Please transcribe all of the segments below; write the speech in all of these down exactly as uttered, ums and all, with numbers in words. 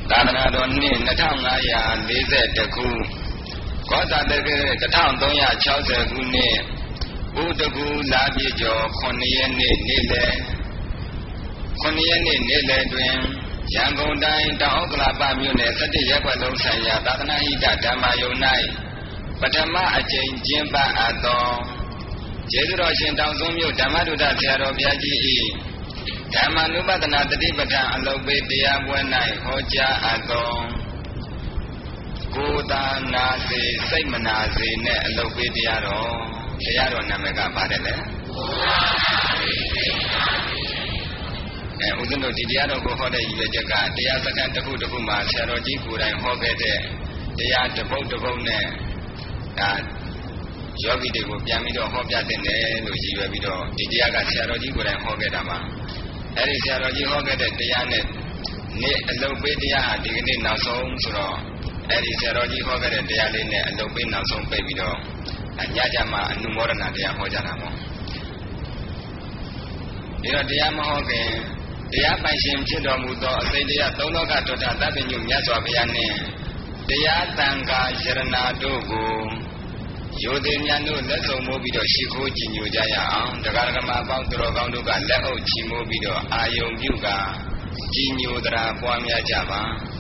သာသနာတော်နှစ်နှစ်ထောင်ငါးရာလေးဆယ်တစ်ခုကောဇာတက္ကရာတစ်ထောင်သုံးရာခြောက်ဆယ်ခုနှစ်ဥဒကူလာပြည့်ကျော်ခုနှစ်ရက်နေ့နေ့လယ်ခုနှစ်ရက်နေ့နေ့လယ်တွင်ရန်ကုန်တိုင်းတောင်ဥက္ကလာပမြို့နယ်စတ္တရပ်ကွက်လုံးဆိုင်ရာသာသနာ့ဣဒဓမ္မယုံ၌ပထမအကြိမ်ကျင်းပအပ်သောကျေးဇူးတော်ရှင်တောင်စုံမြို့ဓမ္မဒုဒဆရာတော်ဘုရားကြီး၏ဓမ္မနုပဒနာတတိပဋ္ဌာန်အလုပ်ပေးတရားပွဲ၌ဟောကြားအပ်သောကိုယ်သာနာစေစိတ်မနာစေနဲ့အလုပ်ပေးတရားတော်တရားတော်နာမည်ကပါတယ်လေအဲဦးဇင်းတို့ဒီတရားတော်ကိုဟောတဲ့ရည်ရွယ်ချက်ကတရားစခန်းတစ်ခုတစ်ခုမှာဆရာတော်ကြီးကိုယ်တိုင်ဟောခဲ့တဲ့တရားတစ်ပုဒ်တစ်ပုဒ်နဲ့ဒါယောဂီတွေကိုပြန်ပြီးတော့ဟောပြတဲ့တယ်လို့ရည်ရွယ်ပြီးတော့ဒီတရားကဆရာတော်ကြီးကိုယ်တိုင်ဟောခဲ့တာပါအဲဒီဆရာတော်ကြီးဟောခဲ့တဲ့တရားနဲ့နေ့အလုပ်ပေးတရားဟာဒီကနေ့နောက်ဆုံးဆိုတော့အဲဒီဆရာတော်ကြီးဟောခဲ့တဲ့တရားလေးနဲ့အလုပ်ပေးနောက်ဆုံးပြပြီးတော့ညကြမှာအနုမောဒနာတရားဟောကြတာပေါ့ဒီတော့တရားမဟောခင်တရားပိုင်ရှင်ဖြစ်တော်မူသောအစိတ်တရားသုံးလောကထွတ်တာသဗ္ဗညုမြတ်စွာဘုရားနှင့်တရားတန်ခါယရဏတို့ကိုယောသေမြတ်တို့လက်ဆုံမိုးပြီးတော့ရှိခိုးကြည်ညိုကြရအောင်တရားဓမ္မအပေါင်းသူတော်ကောင်းတို့ကလက်အုပ်ချီမိုးပြီးတော့အာယုံပြုကကြည်ညိုတရာပွားများကြပါ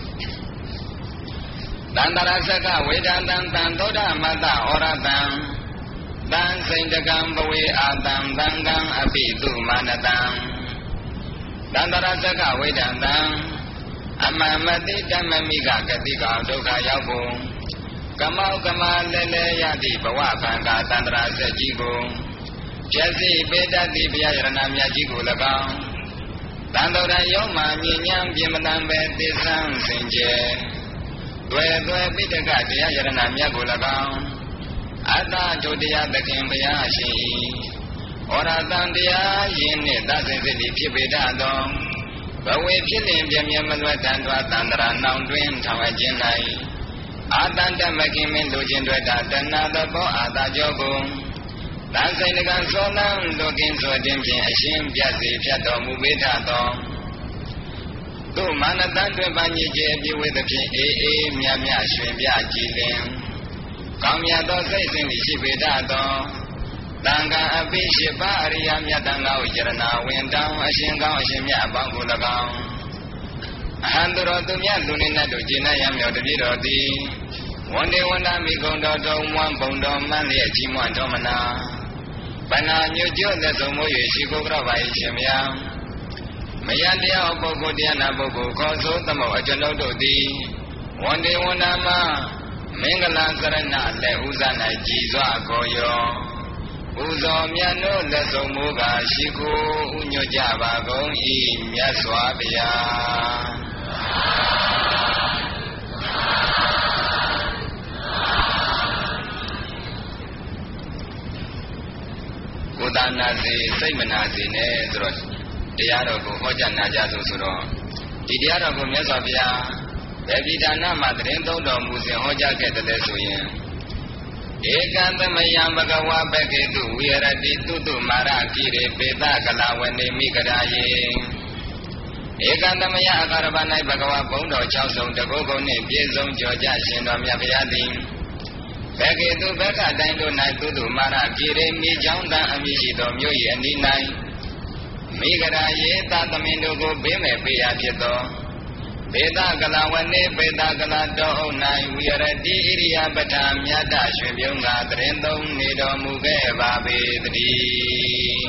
တန္တရာစကဝေဒံတံတံသောတာမတ္တဩရတံတံစိန်တကံဘဝေအာတံတံကံအပိတုမာနတံတန္တရာစကဝေဒံတံအမမတိဓမ္မမိကဂတိကောင်ဒုက္ခရောက်ဖို့ကမောကမလဲလဲရသည့်ဘဝခန္ဓာတန္တရာစက်ကြီးကိုဖြည့်စီပေးတတ်သည့်ဘုရားယရဏမြတ်ကြီးကို၎င်းတန်တော်ရယောမှမြင်ဉဏ်ပြမတန်ပဲသိစံစင်ကြယ်တွေ့တွေ့ပိဋကတရားယရဏမြတ်ကို၎င်းအတ္တဒုတရားသခင်ဘုရားရှင်၏ဩရတံတရားယင်းနှင့်သတ်စဉ်စစ်သည်ဖြစ်ပေတတ်သောဘဝေဖြစ်လင်ပြမြဲမလွတ်တန်တွားတန္တရာနောင်တွင်ထောင်အခြင်း၌အာတန္တမခင်မင်းလူချင်းတွေ့တာတဏှာသဘောအာသာကြောကိုတန်ဆိုင်တကံသောလံလူကင်းဆိုခြင်းဖြင့်အရှင်ပြတ်စေဖြတ်တော်မူပေထသောသူမာနတန်တွင်ပညစ်ခြင်းအပြည့်ဝသဖြင့်အေးအေးမြတ်မြတ်ရွှင်ပြကြည်လင်ကောင်းမြတ်သောစိတ်စဉ်ရှိပေထသောတန်ခါအပိရှိပါအရိယမြတ်တန်ခါဝိရဏဝင်တောင်းအရှင်ကောင်းအရှင်မြတ်အပေါင်းကို၎င်းအဟံသူတော်သူမြတ်လူနေနဲ့တို့ကျင့်ရမြော်တပြည့်တော်သည်ဝန်တေဝန္ဒမိကုံတော်တော်မွမ်းပုံတော်မှန်လျက်ကြီးမွမ်းတော်မနာပဏာညွတ်ကျွတ်သက်ဆုံးမို့၍ရှိခိုးကြပါ၏ရှင်မြတ်မယတရားပုဂ္ဂိုလ်တရားနာပုဂ္ဂိုလ်ခေါ်ဆိုသမုတ်အကျွန်ုပ်တို့သည်ဝန်တေဝန္ဒမမင်္ဂလာကရဏလက်ဥဇာ၌ကြည်စွာခေါ်ရောဥဇောမြတ်တို့လက်ဆုံးမိုးကရှိခိုးဥညွတ်ကြပါကုန်၏မြတ်စွာဘုရားကိုယ်သာနာစေစိတ်မနာစေနဲ့ဆိုတော့တရားတော်ကိုဟောကြားနာကြဆိုဆိုတော့ဒီတရားတော်ကိုမြတ်စွာဘုရားဗေပိဒါနမှာတရင်သုံးတော်မူစဉ်ဟောကြားခဲ့တယ်ဆိုရင်ဧကံသမယံဘဂဝါဘဂေတုဝိရတိတုတုမာရကိရေပေတကလဝနေမိကရာယေဧကံသမယအကာရပ၌ဘဂဝါဘုံတော်၆ဆုံးတကုတ်ကုန်းနှင့်ပြည့်စုံကြော်ကြရှင်တော်မြတ်ဘုရားသည်ဘဂေတုဘဂတိုင်းတို့၌တုတုမာရကိရေမိချောင်းတန်အမည်ရှိသောမြို့၏အနီး၌မိဂရာယေသသမင်တို့ကိုဘေးမဲ့ပေးရဖြစ်သောပေတကလဝနေပေတကလတောအုပ်၌ဝိရတိဣရိယပဋ္ဌာမြတ်တရွှေပြုံးကတရင်သုံးနေတော်မူခဲ့ပါပေတည်း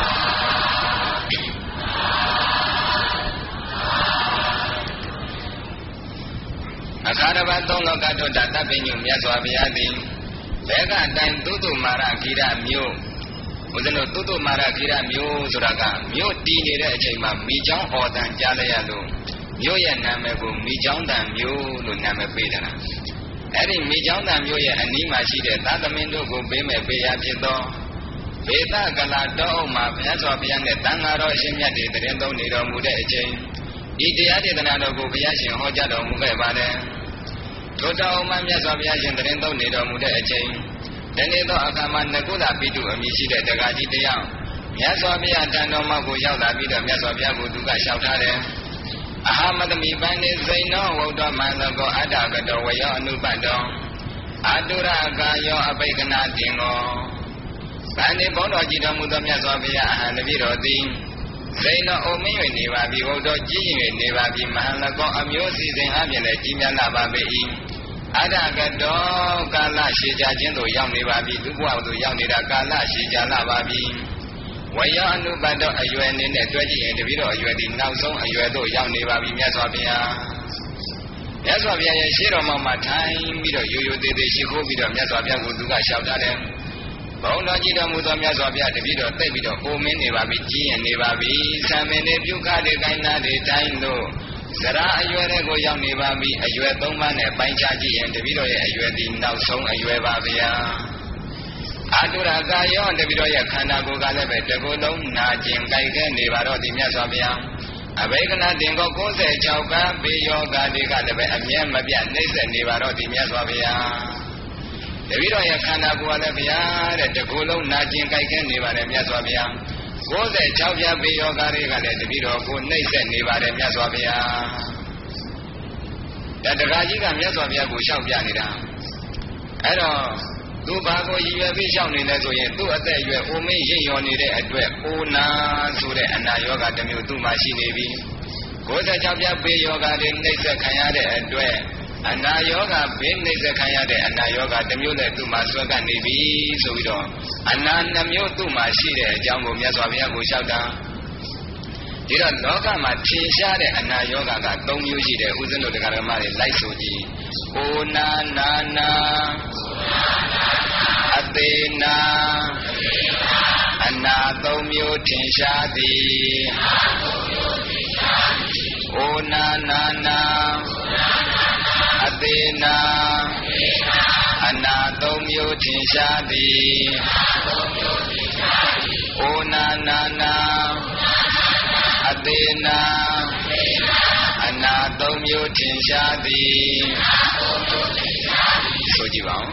အခါတပတ်သုံးလောကတုတ္တသဗ္ဗညုမြတ်စွာဘုရားသည်ဘေကတိုင်းသုတုမာရဂိရမြို့ဦးဇင်းတို့သုတုမာရဂိရမြို့ဆိုတာကမြို့တည်နေတဲ့အချိန်မှာမိချောင်းအော်တန်ကြားလိုက်ရလို့မြို့ရဲ့နာမည်ကိုမိချောင်းတန်မြို့လို့နာမည်ပေးတယ်လားအဲ့ဒီမိချောင်းတန်မြို့ရဲ့အနီးမှာရှိတဲ့သာသမင်တို့ကိုပေးမဲ့ပေးရဖြစ်သောဘေသကလာတောအုပ်မှာဘုရားစွာဘုရားနဲ့တန်ဃာတော်ရှင်မြတ်တွေတရင်သုံးနေတော်မူတဲ့အချိန်ဒီတရားဒေသနာတော်ကိုဘုရားရှင်ဟောကြားတော်မူခဲ့ပါတယ်ထိုတောအုပ်မှာမြတ်စွာဘုရားရှင်တရင်သုံးနေတော်မူတဲ့အချိန်ဒီနေ့သောအခါမှာနကုလပိတုအမည်ရှိတဲ့တက္ကကြီးတယောက်မြတ်စွာဘုရားတန်တော်မှာကိုရောက်လာပြီးတော့မြတ်စွာဘုရားကိုသူကလျှောက်ထားတယ် Ahamadami Bani Zaino Wodo Malago Adagado Wayo Anubado Adura Gayo Abegana Dingo Bani Bodo Jida Mudamya Zobia and the Virodi Zaino Omi Nevabi Wodo Jim Nevabi Mahalago Amusi Zenhabian Jimana Babi Adagado Gala Shija Jendo Yam Nevabi Duwa Yamida Gala Shija Lababi Waya Anubado a U N in the twenty and the video you had now so a Yuado Yam Nevabi Yazavia Yazavia Shiro Mama time video you did the Shiko video Yazavia Guduga shout at them Bona Jida Mudam Yazavia the video they video Omen Nevabi G and Nevabi Samene Buka de Gaina de Taino Zara Ayuego Yam Nevabi a Yuadoman and Banjaji and the video you had now so a Yuavia Adura Gayo and the Vidoya Kanago Galebe, the Golom, Najin, Gaigan, Nevaro, the Miasabia. A Vegana Dingo goes a Chauka, Beyoga, the Galebe, and Yamabia, Nathan, Nevaro, the Miasabia. The Vidoya Kanago Alevia, the Golom, Najin, Gaigan, Nevaro, Miasabia. Goes a Chauvia, Beyoga, the Vido, good Nathan, Nevaro, Miasabia. That the Rajiga Miasabia, Bushavianida. I don't. Tu bago yiwe bishang ni le so yin tu atet yue o min yin yaw ni de atwet o na so de ana yoga twa myo tu ma shi ne bi ninety-sixပြဘေးယောဂတွေနှိမ့်ဆက်ခံရတဲ့အတွက်အနာယောဂဘေးနှိမ့်ဆက်ခံရတဲ့အနာယောဂတစ်မျိုးနဲ့သူ့မှာဆွဲကပ်နေပြီဆိုပြီးတော့အနာနှမျိုးသူ့မှာရှိတဲ့အကြောင်းကိုမြတ်စွာဘုရားကိုလျှောက်တာဒီတော့လောကမှာထင်ရှားတဲ့အနာယောဂက၃မျိုးရှိတယ်ဥစဉ်တို့တရားဓမ္မတွေလိုက်ဆိုကြည့်။အိုနာနာနာအသေးနာအနာ၃မျိုးထင်ရှားသည်။အိုနာနာနာအသေးနာအနာ၃မျိုးထင်ရှားသည်။အိုနာနာနာအသေးနာအနာသုံးမျိုးထင်ရှားသည်ဆိုကြည့်ပါဦး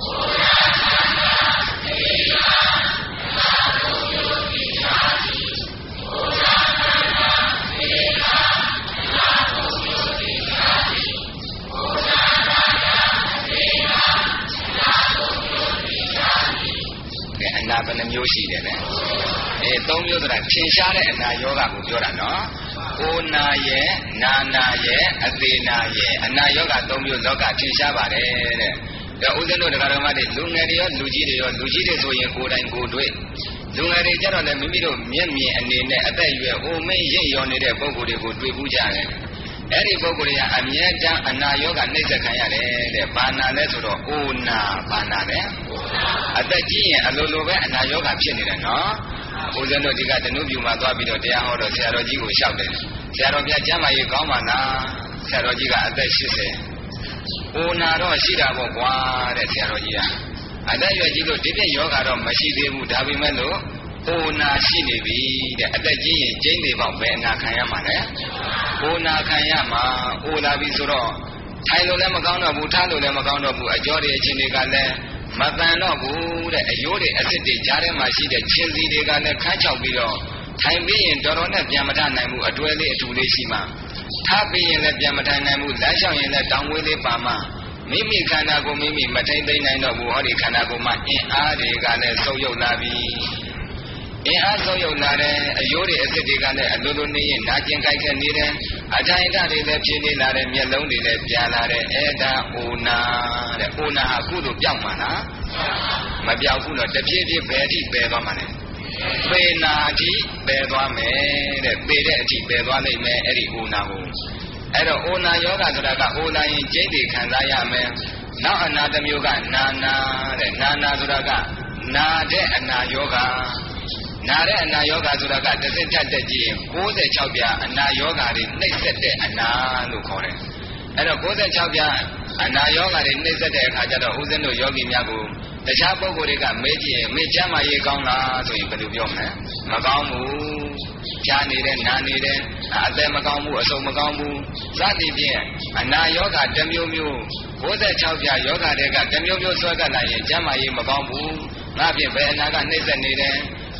အနာဘယ်နှမျိုးရှိတယ်လဲအဲသုံးမျိုးဆိုတာထင်ရှားတဲ့အနာယောဂကိုပြောတာနော်အိုနာရဲ့နာနာရဲ့အသေးနာရဲ့အနာယောဂသုံးမျိုးလောကထင်ရှားပါတယ်တဲ့ဒါဥစဉ်တို့တရားတော်မှာလူငယ်တွေရောလူကြီးတွေရောလူကြီးတွေဆိုရင်ကိုယ်တိုင်ကိုယ်တွေ့လူငယ်တွေကြတော့လည်းမိမိတို့မျက်မြင်အနေနဲ့အသက်အရွယ်အိုမင်းရင့်ရော်နေတဲ့ပုဂ္ဂိုလ်တွေကိုတွေ့ဘူးကြတယ်အဲ့ဒီပုဂ္ဂိုလ်တွေကအမြဲတမ်းအနာယောဂနှိမ့်ဆက်ခံရတယ်တဲ့ဘာနာလဲဆိုတော့အိုနာဘာနာလဲအသက်ကြီးရင်အလိုလိုပဲအနာယောဂဖြစ်နေတယ်နော်ဦးဇင်းတို့ဒီကတနုပြူမှာသွားပြီးတော့တရားဟောတော့ဆရာတော်ကြီးကိုလျှောက်တယ်ဆရာတော်ပြကျမ်းမာရေးကောင်းပါလားဆရာတော်ကြီးကအသက်၈၀အိုနာတော့ရှိတာပေါ့ကွာတဲ့ဆရာတော်ကြီးကအသက်ရွယ်ကြီးလို့ဒီပြည့်ယောဂတော့မရှိသေးဘူးဒါပေမဲ့လို့အိုနာရှိနေပြီတဲ့အသက်ကြီးရင်ကျင်းနေပေါ့ပဲအနာခံရမှာလေအိုနာခံရမှာအိုလာပြီဆိုတော့ထိုင်လို့လည်းမကောင်းတော့ဘူးထားလို့လည်းမကောင်းတော့ဘူးအကျော်တွေအချင်းတွေကလည်းမတန်တော့ဘူးတဲ့အယိုးတွေအစ်စ်တွေကြားထဲမှာရှိတဲ့ချင်းစီတွေကလည်းခန်းချောက်ပြီးတော့ထိုင်ပြီးရင်တော်တော်နဲ့ပြန်မထနိုင်ဘူးအတွဲလေးအထူလေးရှိမှထားပြီးရင်လည်းပြန်မထိုင်နိုင်ဘူးလမ်းလျှောက်ရင်လည်းတောင်ဝေးလေးပါမှမိမိခန္ဓာကိုယ်မိမိမထိန်သိမ်းနိုင်တော့ဘူးဟောဒီခန္ဓာကိုယ်မှာအင်အားတွေကလည်းဆုပ်ယုပ်လာပြီအင်အားဆုပ်ယုပ်လာတဲ့အယိုးတွေအစ်စ်တွေကလည်းအလိုလိုနေရင်နာကျင်ကြိုက်ခဲနေတယ်အထိုင်အတတွေလည်းဖြစ်နေလာတယ်မျက်လုံးတွေလည်းပြာလာတယ်အဲ့ဒါအိုနာတဲ့အိုနာဟာကုသိုလ်ပြောက်မှာလားမပြောက်ဘူးတော့တဖြည်းဖြည်းဘယ်အထိပယ်သွားမှာလဲပေနာအထိပယ်သွားမယ်တဲ့ပေတဲ့အထိပယ်သွားလိမ့်မယ်အဲ့ဒီအိုနာကိုအဲ့တော့အိုနာယောဂဆိုတာကအိုလာရင်ကျိတ်တွေခံစားရမယ်နောက်အနာတစ်မျိုးကနာနာတဲ့နာနာဆိုတာကနာတဲ့အနာယောဂနာတဲ့အနာယောဂဆိုတာကတစ်စစ်ထက်တက်ကြည့်၉၆ပြအနာယောဂတွေနှိမ့်ဆက်တဲ့အနာလို့ခေါ်တယ်အဲ့တော့၉၆ပြအနာယောဂတွေနှိမ့်ဆက်တဲ့အခါကျတော့ဦးဇင်းတို့ယောဂီများကိုတခြားပုဂ္ဂိုလ်တွေကမေးကြည့်ရင်မေးချမ်းမရေးကောင်းလားဆိုရင်ဘယ်လိုပြောမလဲမကောင်းဘူးဖြားနေတယ်နာနေတယ်အသက်မကောင်းဘူးအဆုတ်မကောင်းဘူးစသည်ဖြင့်အနာယောဂတစ်မျိုးမျိုး၉၆ပြယောဂတွေကတစ်မျိုးမျိုးဆွဲကပ်လာရင်ချမ်းမရေးမကောင်းဘူးငါဖြင့်ဘယ်အနာကနှိမ့်ဆက်နေတယ်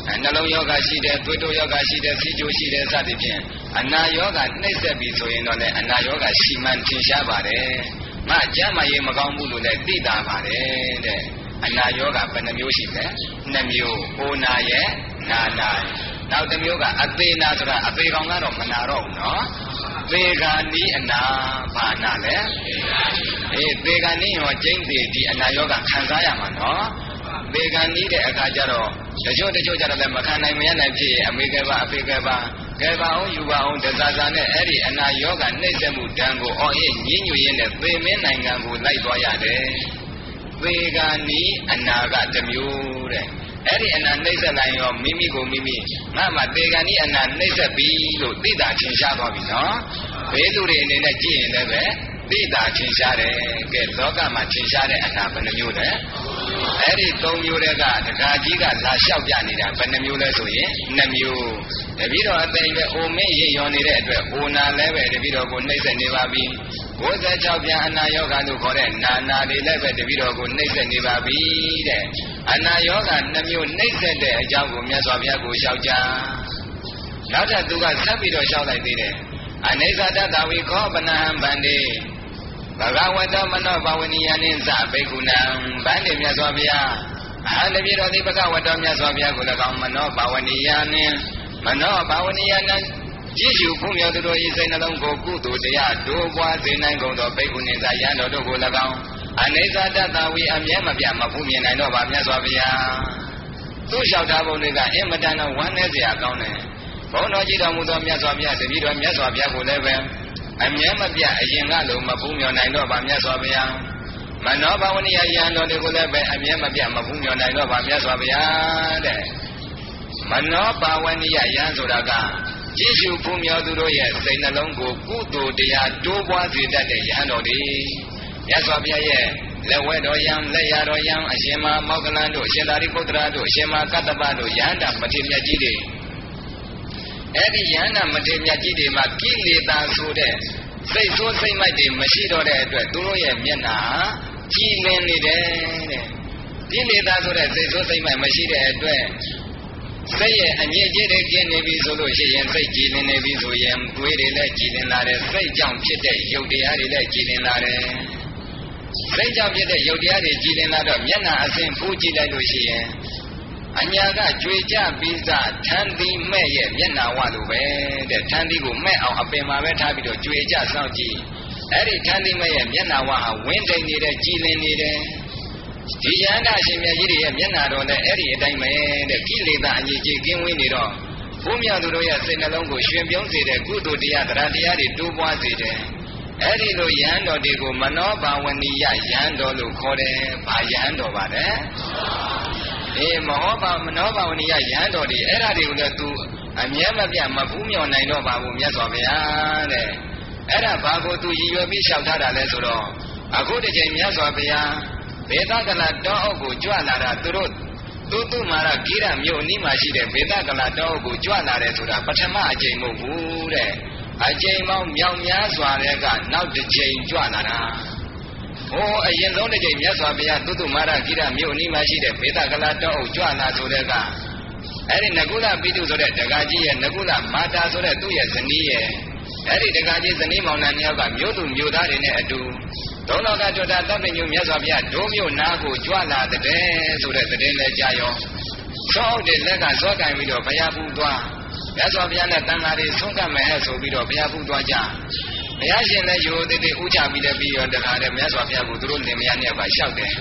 နှလုံးယောဂရှိတယ်သွေးတိုးယောဂရှိတယ်စီးကျိုးရှိတယ်စသဖြင့်အနာယောဂနှိမ့်ဆက်ပြီဆိုရင်တော့လည်းအနာယောဂရှိမှန်ထင်ရှားပါတယ်ငါကျမ်းမာရေးမကောင်းဘူးလို့လည်းသိတာပါတယ်တဲ့အနာယောဂဘယ်နှမျိုးရှိလဲနှစ်မျိုးအိုနာရဲ့နာနာနောက်တစ်မျိုးကအသေးနာဆိုတာအသေးကောင်ကတော့မနာတော့ဘူးနော်သေဂာနီးအနာဘာနာလဲအေးသေဂာနီးရောကျိန်းသေးဒီအနာယောဂခံစားရမှာနော်သေဂာနီးတဲ့အခါကျတော့တချို့တချို့ကျတော့လည်းမခံနိုင်မရနိုင်ဖြစ်အမေကဲပါအဖေကဲပါကဲပါအောင်ယူပါအောင်တစားစားနဲ့အဲ့ဒီအနာယောဂနှိမ့်ဆက်မှုတန်းကိုအော်အေးညင်းညွရင်းနဲ့သေမင်းနိုင်ငံကိုလိုက်သွားရတယ်သေဂာနီးအနာကတစ်မျိုးတဲ့အဲ့ဒီအနာနှိမ့်ဆက်လိုက်ရောမိမိကိုမိမိငါမှသေဂာနီးအနာနှိမ့်ဆက်ပြီလို့သိတာထင်ရှားသွားပြီနော်ဘေးလူတွေအနေနဲ့ကြည့်ရင်လည်းပဲသိတာထင်ရှားတယ်ကဲလောကမှာထင်ရှားတဲ့အနာဘယ်နှမျိုးလဲအဲ့ဒီသုံးမျိုးတည်းကတခါကြီးကလာလျှောက်ပြနေတာဘယ်နှမျိုးလဲဆိုရင်နှစ်မျိုးတပည့်တော်အသိပဲအိုမင်းရေရောနေတဲ့အတွက်အိုနာလည်းပဲတပည့်တော်ကိုနှိမ့်ဆက်နေပါပြီ၉၆ပြန်အနာယောဂလို့ခေါ်တဲ့နာနာတွေလည်းပဲတပည့်တော်ကိုနှိမ့်ဆက်နေပါပြီတဲ့အနာယောဂနှစ်မျိုးနှိမ့်ဆက်တဲ့အကြောင်းကိုမြတ်စွာဘုရားကိုလျှောက်ကြနောက်ထပ်သူကဆက်ပြီးတော့လျှောက်လိုက်သေးတယ်အနိစ္စတတဝိခောပနဟံဗန္တိဘဂဝတောမနောဘဝနိယနိသဘိက္ခုနံဗန္တိမြတ်စွာဘုရားအာတပိတော်ဒီဘဂဝတောမြတ်စွာဘုရားကို၎င်းမနောဘဝနိယနိမနောဘဝနိယနံကြည်ရှုဖုံးမြော်သူတို့ဤစိတ်နှလုံးကိုကုသိုလ်တရားဒိုးပွားစေနိုင်ကုန်သောဘိက္ခုနိသယံတော်တို့ကို၎င်းအနိစ္စတတဝိအမြဲမပြတ်မဖူးမြင်နိုင်တော့ပါမြတ်စွာဘုရားသူ့လျှောက်ထားပုံတွေကအင်မတန်တော့ဝမ်းနည်းစရာကောင်းတယ်ဘုန်းတော်ကြည်တော်မူသောမြတ်စွာဘုရားတပည့်တော်မြတ်စွာဘုရားကိုလည်းပဲအမြဲမပြတ်အရင်ကလိုမဖူးမြော်နိုင်တော့ပါမြတ်စွာဘုရားမနောဘဝနိယယံတော်တွေကိုလည်းပဲအမြဲမပြတ်မဖူးမြော်နိုင်တော့ပါမြတ်စွာဘုရားတဲ့မနောဘဝနိယယံဆိုတာကကြည်ရှုဖူးမြော်သူတို့ရဲ့စိတ်နှလုံးကိုကုသိုလ်တရားတိုးပွားစေတတ်တဲ့ယံတော်တွေမြတ်စွာဘုရားရဲ့လက်ဝဲတော်ယံလက်ရတော်ယံအရှင်မမောက္ကလန်တို့အရှင်သာရိပုတ္တရာတို့အရှင်မကတ္တပတို့ယန္တာမထေရမြတ်ကြီးတွေအဲ့ဒီယန္တာမထေရမြတ်ကြီးတွေမှာကိလေသာဆိုတဲ့စိတ်ဆိုးစိတ်မိုက်တွေမရှိတော့တဲ့အတွက်သူတို့ရဲ့မျက်နှာကြည်လင်နေတယ်တဲ့ကိလေသာဆိုတဲ့စိတ်ဆိုးစိတ်မိုက်မရှိတဲ့အတွက်စိတ်ရဲ့အငြိအကျေးတွေကျင်းနေပြီဆိုလို့ရှိရင်စိတ်ကြည်လင်နေပြီဆိုရင်တွေးတွေလည်းကြည်လင်လာတယ်စိတ်ကြောင့်ဖြစ်တဲ့ရုပ်တရားတွေလည်းကြည်လင်လာတယ်စိတ်ကြောင့်ဖြစ်တဲ့ရုပ်တရားတွေကြည်လင်လာတော့မျက်နှာအစဉ်ဖူးကြည့်လိုက်လို့ရှိရင်အညာကကြွေကြပြီးသားထန်းသီးမဲ့ရဲ့မျက်နှာဝလိုပဲတဲ့ထန်းသီးကိုမဲ့အောင်အပင်မှာပဲထားပြီးတော့ကြွေကြစောင့်ကြည့်အဲ့ဒီထန်းသီးမဲ့ရဲ့မျက်နှာဝဟာဝင်းတိမ်နေတဲ့ကြည်လင်နေတယ်ဒီယန္တာရှင်မြတ်ကြီးတွေရဲ့မျက်နှာတော်လည်းအဲ့ဒီအတိုင်းပဲတဲ့ကိလေသာအငြိကြီးကင်းဝေးနေတော့ဘုရားသူတို့ရဲ့စိတ်နှလုံးကိုရှင်ပြုံးစေတဲ့ကုသိုလ်တရားတရားတရားတွေတိုးပွားစေတယ်အဲ့ဒီလိုယန္တော်တွေကိုမနောဘာဝနိယယန္တော်လို့ခေါ်တယ်။ဘာယန္တော်ပါလဲ။အေးမဟောပါမနောဘာဝနိယယန္တော်တွေအဲ့ဒါတွေကိုလည်းသူအမြဲမပြတ်မဖူးမြော်နိုင်တော့ပါဘူးမြတ်စွာဘုရားတဲ့။အဲ့ဒါဘာကိုသူရည်ရွယ်ပြီးလျှောက်ထားတာလဲဆိုတော့အခုတစ်ချိန်မြတ်စွာဘုရားဘေသကလတောအုပ်ကိုကြွလာတာသူတို့သူသူမာရဂိရမြို့နီးမှာရှိတဲ့ဘေသကလတောအုပ်ကိုကြွလာတယ်ဆိုတာပထမအချိန်မဟုတ်ဘူးတဲ့အချိန်ပေါင်းမြောက်များစွာတဲ့ကနောက်တစ်ချိန်ကြွလာတာဟိုအရင်ဆုံးတစ်ချိန်မြတ်စွာဘုရားသုတ္တမာရဂိရမြို့နီးမှာရှိတဲ့ဘေသကလတောအုပ်ကြွလာဆိုတဲ့ကအဲ့ဒီနကုလပိတုဆိုတဲ့ဒကာကြီးရဲ့နကုလမာတာဆိုတဲ့သူ့ရဲ့ဇနီးရဲ့အဲ့ဒီဒကာကြီးဇနီးမောင်နှံမြောက်ကမြို့သူမြို့သားတွေနဲ့အတူဒုံလောကတောတာတပ်ပညုမြတ်စွာဘုရားဒုမြို့နာကိုကြွလာတဲ့ဆိုတဲ့သတင်းလည်းကြားရောသောက်တဲ့လက်ကဇောကံပြီးတော့ဘုရားပူသွားမြတ်စွာဘုရားနဲ့တန်ဃာတွေဆုံးကပ်မယ်ဆိုပြီးတော့ဘုရားပူသွားကြဘုရားရှင်လည်းရိုသေသေဥချပြီးတဲ့ပြီးတော့တခါတည်းမြတ်စွာဘုရားကိုသူတို့လင်မယားနဲ့ပါလျှောက်တယ်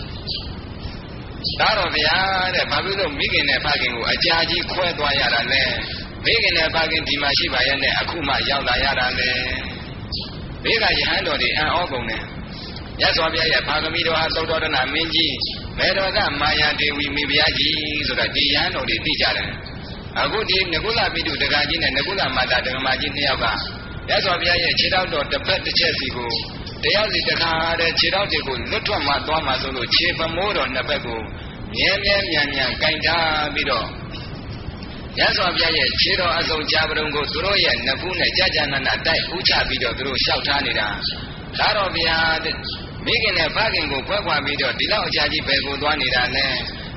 ဒါတော့ဗျာတဲ့ဘာဖြစ်လို့မိခင်နဲ့ဖခင်ကိုအကြာကြီးခွဲသွားရတာလဲမိခင်နဲ့ဖခင်ဒီမှာရှိပါရဲ့နဲ့အခုမှရောက်လာရတာလဲဘေးကယဟန်တော်တွေအံ့ဩကုန်တယ်မြတ်စွာဘုရားရဲ့ဘာဂမိတော်ဟာသုတ္တရဏမင်းကြီးမေတော်ကမာယာဒေဝီမိဖုရားကြီးဆိုတာဒီယဟန်တော်တွေသိကြတယ်အခုဒီနကုလပိတုဒကာကြီးနဲ့နကုလမာတာဒကမာကြီးနှစ်ယောက်ကမြတ်စွာဘုရားရဲ့ခြေထောက်တော်တစ်ဖက်တစ်ချက်စီကိုတရားစီတခါတဲ့ခြေထောက်တွေကိုလွတ်ထွက်မှသွားမှဆိုလို့ခြေပမိုးတော်နှစ်ဖက်ကိုမြဲမြဲမြံမြံကင်ထားပြီးတော့မြတ်စွာဘုရားရဲ့ခြေတော်အစုံကြာပရုံကိုသူတို့ရဲ့နဖူးနဲ့ကြာကြာနာနာတိုက်ဥချပြီးတော့သူတို့လျှောက်ထားနေတာဒါတော့ဗျာမိခင်နဲ့ဖခင်ကိုခွဲခွာပြီးတော့ဒီလောက်အကြာကြီးပဲကိုသွားနေတာလဲ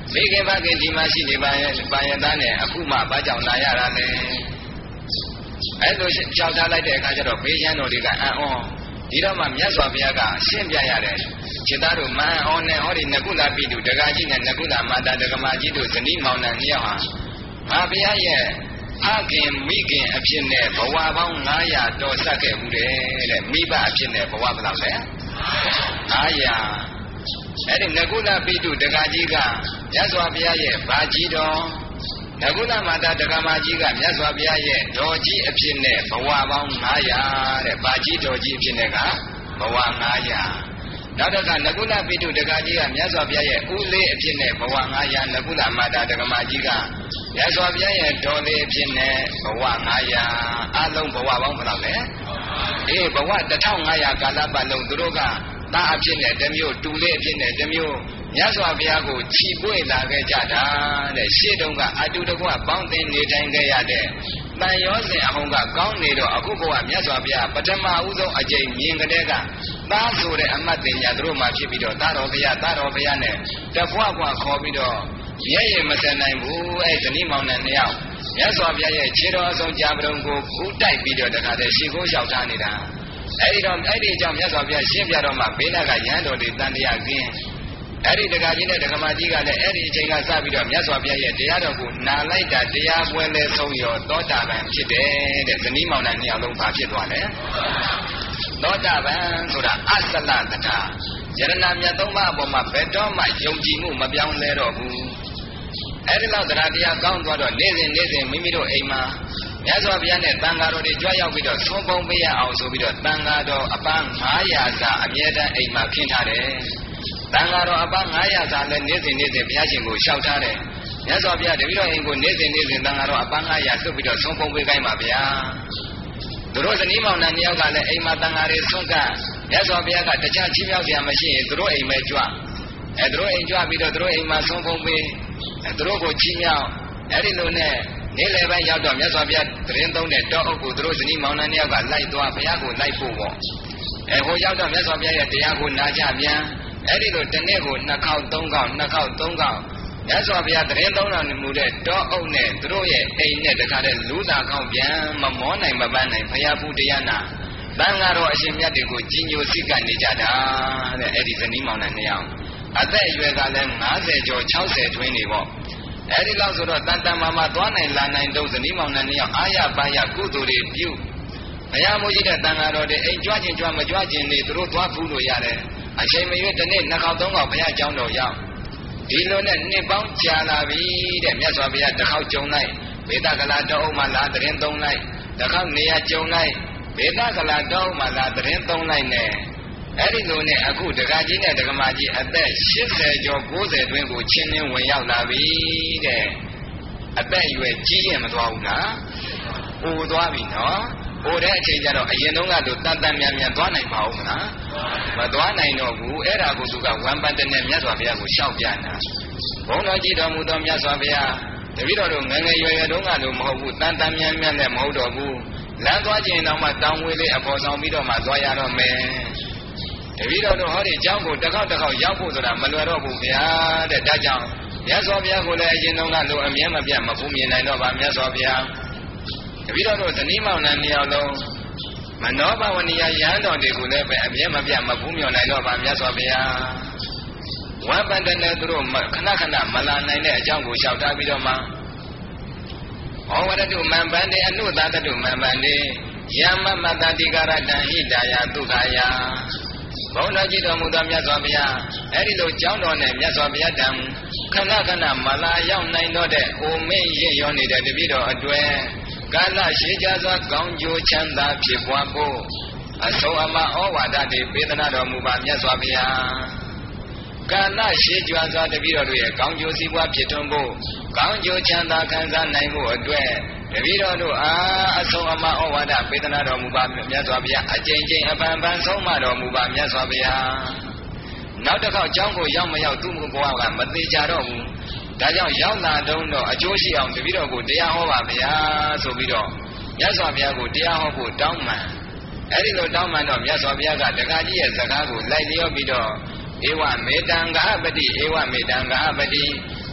မိခင်ဘာခင်ဒီမှာရှိနေပါရဲ့ပါရသားနဲ့အခုမှဘာကြောင့်လာရတာလဲအဲ့လိုကြောက်ထားလိုက်တဲ့အခါကျတော့ဘေးရန်တော်တွေကအံ့ဩဒီတော့မှမြတ်စွာဘုရားကရှင်းပြရတယ်จิตသားတို့မအံ့ဩနဲ့ဟောဒီနကုလပိတုဒကာကြီးနဲ့နကုလမာတာဒကမာကြီးတို့ဇနီးမောင်နှံနှစ်ယောက်ဟာငါဘုရားရဲ့ဖခင်မိခင်အဖြစ်နဲ့ဘဝပေါင်းငါးရာတော်ဆက်ခဲ့ဘူးတဲ့မိဘအဖြစ်နဲ့ဘဝဘယ်လောက်လဲငါးရာအဲ့ဒီနကုလပိတုဒကာကြီးကမြတ်စွာဘုရားရဲ့ဗာကြီးတော်နကုလမာတာဒကမာကြီးကမြတ်စွာဘုရားရဲ့တော်ကြီးအဖြစ်နဲ့ဘဝပေါင်းငါးရာတဲ့ဗာကြီးတော်ကြီးအဖြစ်နဲ့ကဘဝငါးရာနောက်တစ်ခါနကုလပိတုဒကာကြီးကမြတ်စွာဘုရားရဲ့ဦးလေးအဖြစ်နဲ့ဘဝငါးရာနကုလမာတာဒကမာကြီးကမြတ်စွာဘုရားရဲ့တော်လေးအဖြစ်နဲ့ဘဝငါးရာအလုံးဘဝပေါင်းဘယ်လောက်လဲအေးဘဝတစ်ထောင်ငါးရာကာလပတ်လုံးသူတို့ကသားအဖြစ်နဲ့တစ်မျိုးတူလေးအဖြစ်နဲ့တစ်မျိုးမြတ်စွာဘုရားကိုချီးပွေလာခဲ့ကြတာတဲ့ရှေ့တုန်းကအတူတကွပေါင်းသင်နေတိုင်းခဲ့ရတဲ့တန်ရောစဉ်အဟုန်ကကောင်းနေတော့အခုဘဝမြတ်စွာဘုရားပထမဦးဆုံးအကြိမ်မြင်ကလေးကသားဆိုတဲ့အမတ်တင်ညာတို့မှဖြစ်ပြီးတော့သားတော်ဘုရားသားတော်ဘုရားနဲ့တဖွာဖွာခေါ်ပြီးတော့ရဲရဲမစနိုင်ဘူးအဲ့ဇနီးမောင်နဲ့နှစ်ယောက်မြတ်စွာဘုရားရဲ့ခြေတော်အဆုံးကြာပရုံကိုကူးတိုက်ပြီးတော့တခါတည်းရှေ့ကိုလျှောက်ထားနေတာအဲ့ဒီတော့အဲ့ဒီအကြောင်းမြတ်စွာဘုရားရှင်းပြတော့မှဘေးနာကရဟန်းတော်တွေတန်တရားကင်းအဲ့ဒီတက္ကကြီးနဲ့တက္ကမကြီးကလည်းအဲ့ဒီအချိန်ကစပြီးတော့မြတ်စွာဘုရားရဲ့တရားတော်ကိုနာလိုက်တာတရားပွဲလဲဆုံးရောသောတာပန်ဖြစ်တယ်တဲ့ဇနီးမောင်နှံနှစ်ယောက်လုံးဘာဖြစ်သွားလဲသောတာပန်ဆိုတာအသလတထာယရဏမြတ်သုံးပါးအပေါ်မှာဘယ်တော့မှယုံကြည်မှုမပြောင်းလဲတော့ဘူးအဲ့ဒီလောက်တရားတရားကောင်းသွားတော့နေ့စဉ်နေ့စဉ်မိမိတို့အိမ်မှာမြတ်စွာဘုရားနဲ့တန်ဃာတော်တွေကြွရောက်ပြီးတော့သုံးပုံပေးရအောင်ဆိုပြီးတော့တန်ဃာတော်အပန်းငါးရာစာအမြဲတမ်းအိမ်မှာခင်းထားတယ်တန်ဃာတော်အပန်းငါးရာစာလည်းနေ့စဉ်နေ့စဉ်ဘုရားရှင်ကိုလျှောက်ထားတယ်မြတ်စွာဘုရားတပည့်တော်အိမ်ကိုနေ့စဉ်နေ့စဉ်တန်ဃာတော်အပန်းငါးရာဆွတ်ပြီးတော့သုံးပုံပေးခိုင်းပါဗျာသူတို့ဇနီးမောင်နှံနှစ်ယောက်ကလည်းအိမ်မှာတန်ဃာတွေဆွတ်ကမြတ်စွာဘုရားကတခြားချီးမြှောက်စရာမရှိရင်သူတို့အိမ်ပဲကြွအဲသူတို့အိမ်ကြွပြီးတော့သူတို့အိမ်မှာသုံးပုံပေးအဲသူတို့ကိုချီးမြှောက်အဲ့ဒီလိုနဲ့နေ့လယ်ပိုင်းရောက်တော့မြတ်စွာဘုရားတရင်သုံးတဲ့တောအုပ်ကိုသူတို့ဇနီးမောင်နှံနှစ်ယောက်ကလိုက်သွားဘုရားကိုလိုက်ဖို့ပေါ့အဲဟိုရောက်တော့မြတ်စွာဘုရားရဲ့တရားကိုနာကြပြန်အဲ့ဒီလိုတစ်နေ့ကိုနှစ်ခေါက်သုံးခေါက်နှစ်ခေါက်သုံးခေါက်မြတ်စွာဘုရားတရင်သုံးတော်မူတဲ့တောအုပ်နဲ့သူတို့ရဲ့အိမ်နဲ့တခါတည်းလူသာခေါက်ပြန်မမောနိုင်မပန်းနိုင်ဘုရားဘူးတရားနာတန်ဃာတော်အရှင်မြတ်တွေကိုကြီးညိုစိတ်ကနေကြတာတဲ့အဲ့ဒီဇနီးမောင်နှံနှစ်ယောက်အသက်အရွယ်ကလည်း၅၀ကျော်၆၀တွင်းနေပေါ့အဲ့ဒီလောက်ဆိုတော့တန်တန်မာမာသွားနိုင်လာနိုင်တော့ဇနီးမောင်နှံနှစ်ယောက်အာရပါရကုသိုလ်တွေပြုဘုရားမိုးကြီးတဲ့တန်ဃာတော်တွေအိမ်ကြွခြင်းကြွမကြွခြင်းတွေသူတို့သွားဖူးလို့ရတယ်အချိန်မရွေးတစ်နေ့နှစ်ခေါက်သုံးခေါက်ဘုရားကျောင်းတော်ရောက်ဒီလိုနဲ့နှစ်ပေါင်းကြာလာပြီတဲ့မြတ်စွာဘုရားတစ်ခေါက်ကြုံလိုက်ဘေဒကလာတောအုပ်မှလာတရင်သုံးလိုက်တစ်ခေါက်နေရာကြုံလိုက်ဘေဒကလာတောအုပ်မှလာတရင်သုံးလိုက်နဲ့အဲ့ဒီလိုနဲ့အခုဒကာကြီးနဲ့ဒကမာကြီးအသက်၈၀ကျော်၉၀တွင်းကိုချင်းချင်းဝင်ရောက်လာပြီတဲ့အသက်အရွယ်ကြီးရင်မသွားဘူးလားဟိုသွားပြီနော်ဟိုတဲ့အချိန်ကျတော့အရင်တုန်းကလိုတန်တန်မြန်မြန်သွားနိုင်ပါဦးမလားမသွားနိုင်တော့ဘူးအဲ့ဒါကိုသူကဝမ်းပန်းတဲ့မြတ်စွာဘုရားကိုရှောက်ပြတာဘုန်းတော်ကြည်တော်မူသောမြတ်စွာဘုရားတပည့်တော်တို့ငယ်ငယ်ရွယ်ရွယ်တုန်းကလိုမဟုတ်ဘူးတန်တန်မြန်မြန်လည်းမဟုတ်တော့ဘူးလမ်းသွားခြင်းတော့မှတောင်းဝေးလေးအပေါ်ဆောင်ပြီးတော့မှသွားရတော့မယ်တပည့်တော်တို့ဟောဒီเจ้าကိုတစ်ခေါက်တစ်ခေါက်ရောက်ဖို့ဆိုတာမလွယ်တော့ဘူးဗျာတဲ့ဒါကြောင့်မြတ်စွာဘုရားကိုလည်းအရင်တုန်းကလိုအမြဲမပြတ်မဖူးမြင်နိုင်တော့ပါမြတ်စွာဘုရားတပည့်တော်တို့ဇနီးမောင်နှံနှစ်ယောက်လုံးမနောဘဝနိယယဟန်တော်တွေကိုလည်းပဲအမြဲမပြတ်မဖူးမြင်နိုင်တော့ပါမြတ်စွာဘုရားဝမ်းပန်တဲ့နဲ့သူတို့ခဏခဏမလာနိုင်တဲ့အကြောင်းကိုလျှောက်ထားပြီးတော့မှဩဝရတုမံပန္တေအနုသတတုမံပန္တေယမမတတိကာရတံဟိတာယဒုက္ခယဘုန်းတော်ကြည်တော်မူသောမြတ်စွာဘုရားအဲ့ဒီလိုကြောင်းတော်နဲ့မြတ်စွာဘုရားတံခဏခဏမလာရောက်နိုင်တော့တဲ့အိုမင်းရင့်ရောနေတဲ့တပည့်တော်အတွဲကာလရှိကြစွာကောင်းကျိုးချမ်းသာဖြစ်ပွားဖို့အဆုံးအမဩဝါဒတွေပေးသနာတော်မူပါမြတ်စွာဘုရားကာလရှိကြစွာတပည့်တော်တို့ရဲ့ကောင်းကျိုးစီးပွားဖြစ်ထွန်းဖို့ကောင်းကျိုးချမ်းသာခံစားနိုင်ဖို့အတွက်တပည့်တော်တို့အားအဆုံးအမဩဝါဒပေးသနာတော်မူပါမြတ်စွာဘုရားအကျဉ်းချင်းအပန်ပန်ဆုံးမတော်မူပါမြတ်စွာဘုရားနောက်တစ်ခေါက်ကျောင်းကိုရောက်မရောက်သူ့ဘဝကမသေးကြတော့ဘူးဒါကြောင့်ရောက်လာတုန်းတော့အကျိုးရှိအောင်တပည့်တော်ကိုတရားဟောပါဗျာဆိုပြီးတော့မြတ်စွာဘုရားကိုတရားဟောဖို့တောင်းပန်အဲ့ဒီလိုတောင်းပန်တော့မြတ်စွာဘုရားကတက္ကကြီးရဲ့စကားကိုလိုက်လျောပြီးတော့ဧဝမေတံဂဟပတိဧဝမေတံဂဟပတိ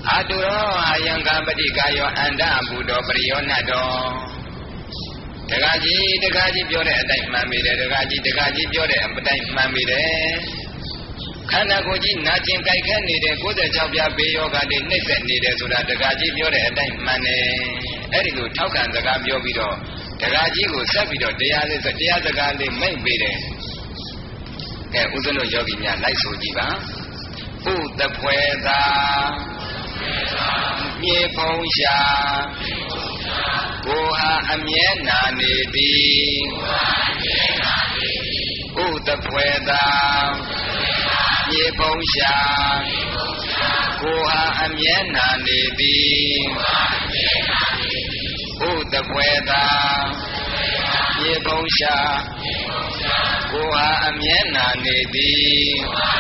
အာတုရောအာယံကပတိကာယောအန္တဘူတော်ပရိယောနတော်တက္ကကြီးတက္ကကြီးပြောတဲ့အတိုင်းမှန်ပြီတယ်တက္ကကြီးတက္ကကြီးပြောတဲ့အတိုင်းမှန်ပြီတယ်ခန္ဓာကိုယ်ကြီးနာကျင်ကြိုက်ခဲနေတဲ့၉၆ပြားဘေးယောဂတွေနှိမ့်ဆက်နေတယ်ဆိုတာတက္ကကြီးပြောတဲ့အတိုင်းမှန်တယ်အဲ့ဒီလိုထောက်ခံစကားပြောပြီးတော့တက္ကကြီးကိုဆက်ပြီးတော့တရားလေးဆိုတရားစကားလေးမိတ်ပေးတယ်ကဲဦးဇင်းတို့ယောဂီများလိုက်ဆိုကြည့်ပါဥတဖွဲသာမြေဖုံးရှာကိုဟာအမြဲနာနေသည်ဥတဖွဲသာမြေဖုံးရှာကိုဟာအမြဲနာနေသည်ဥတဖွဲသာမြေဖုံးရှာကိုဟာအမြဲနာနေသည်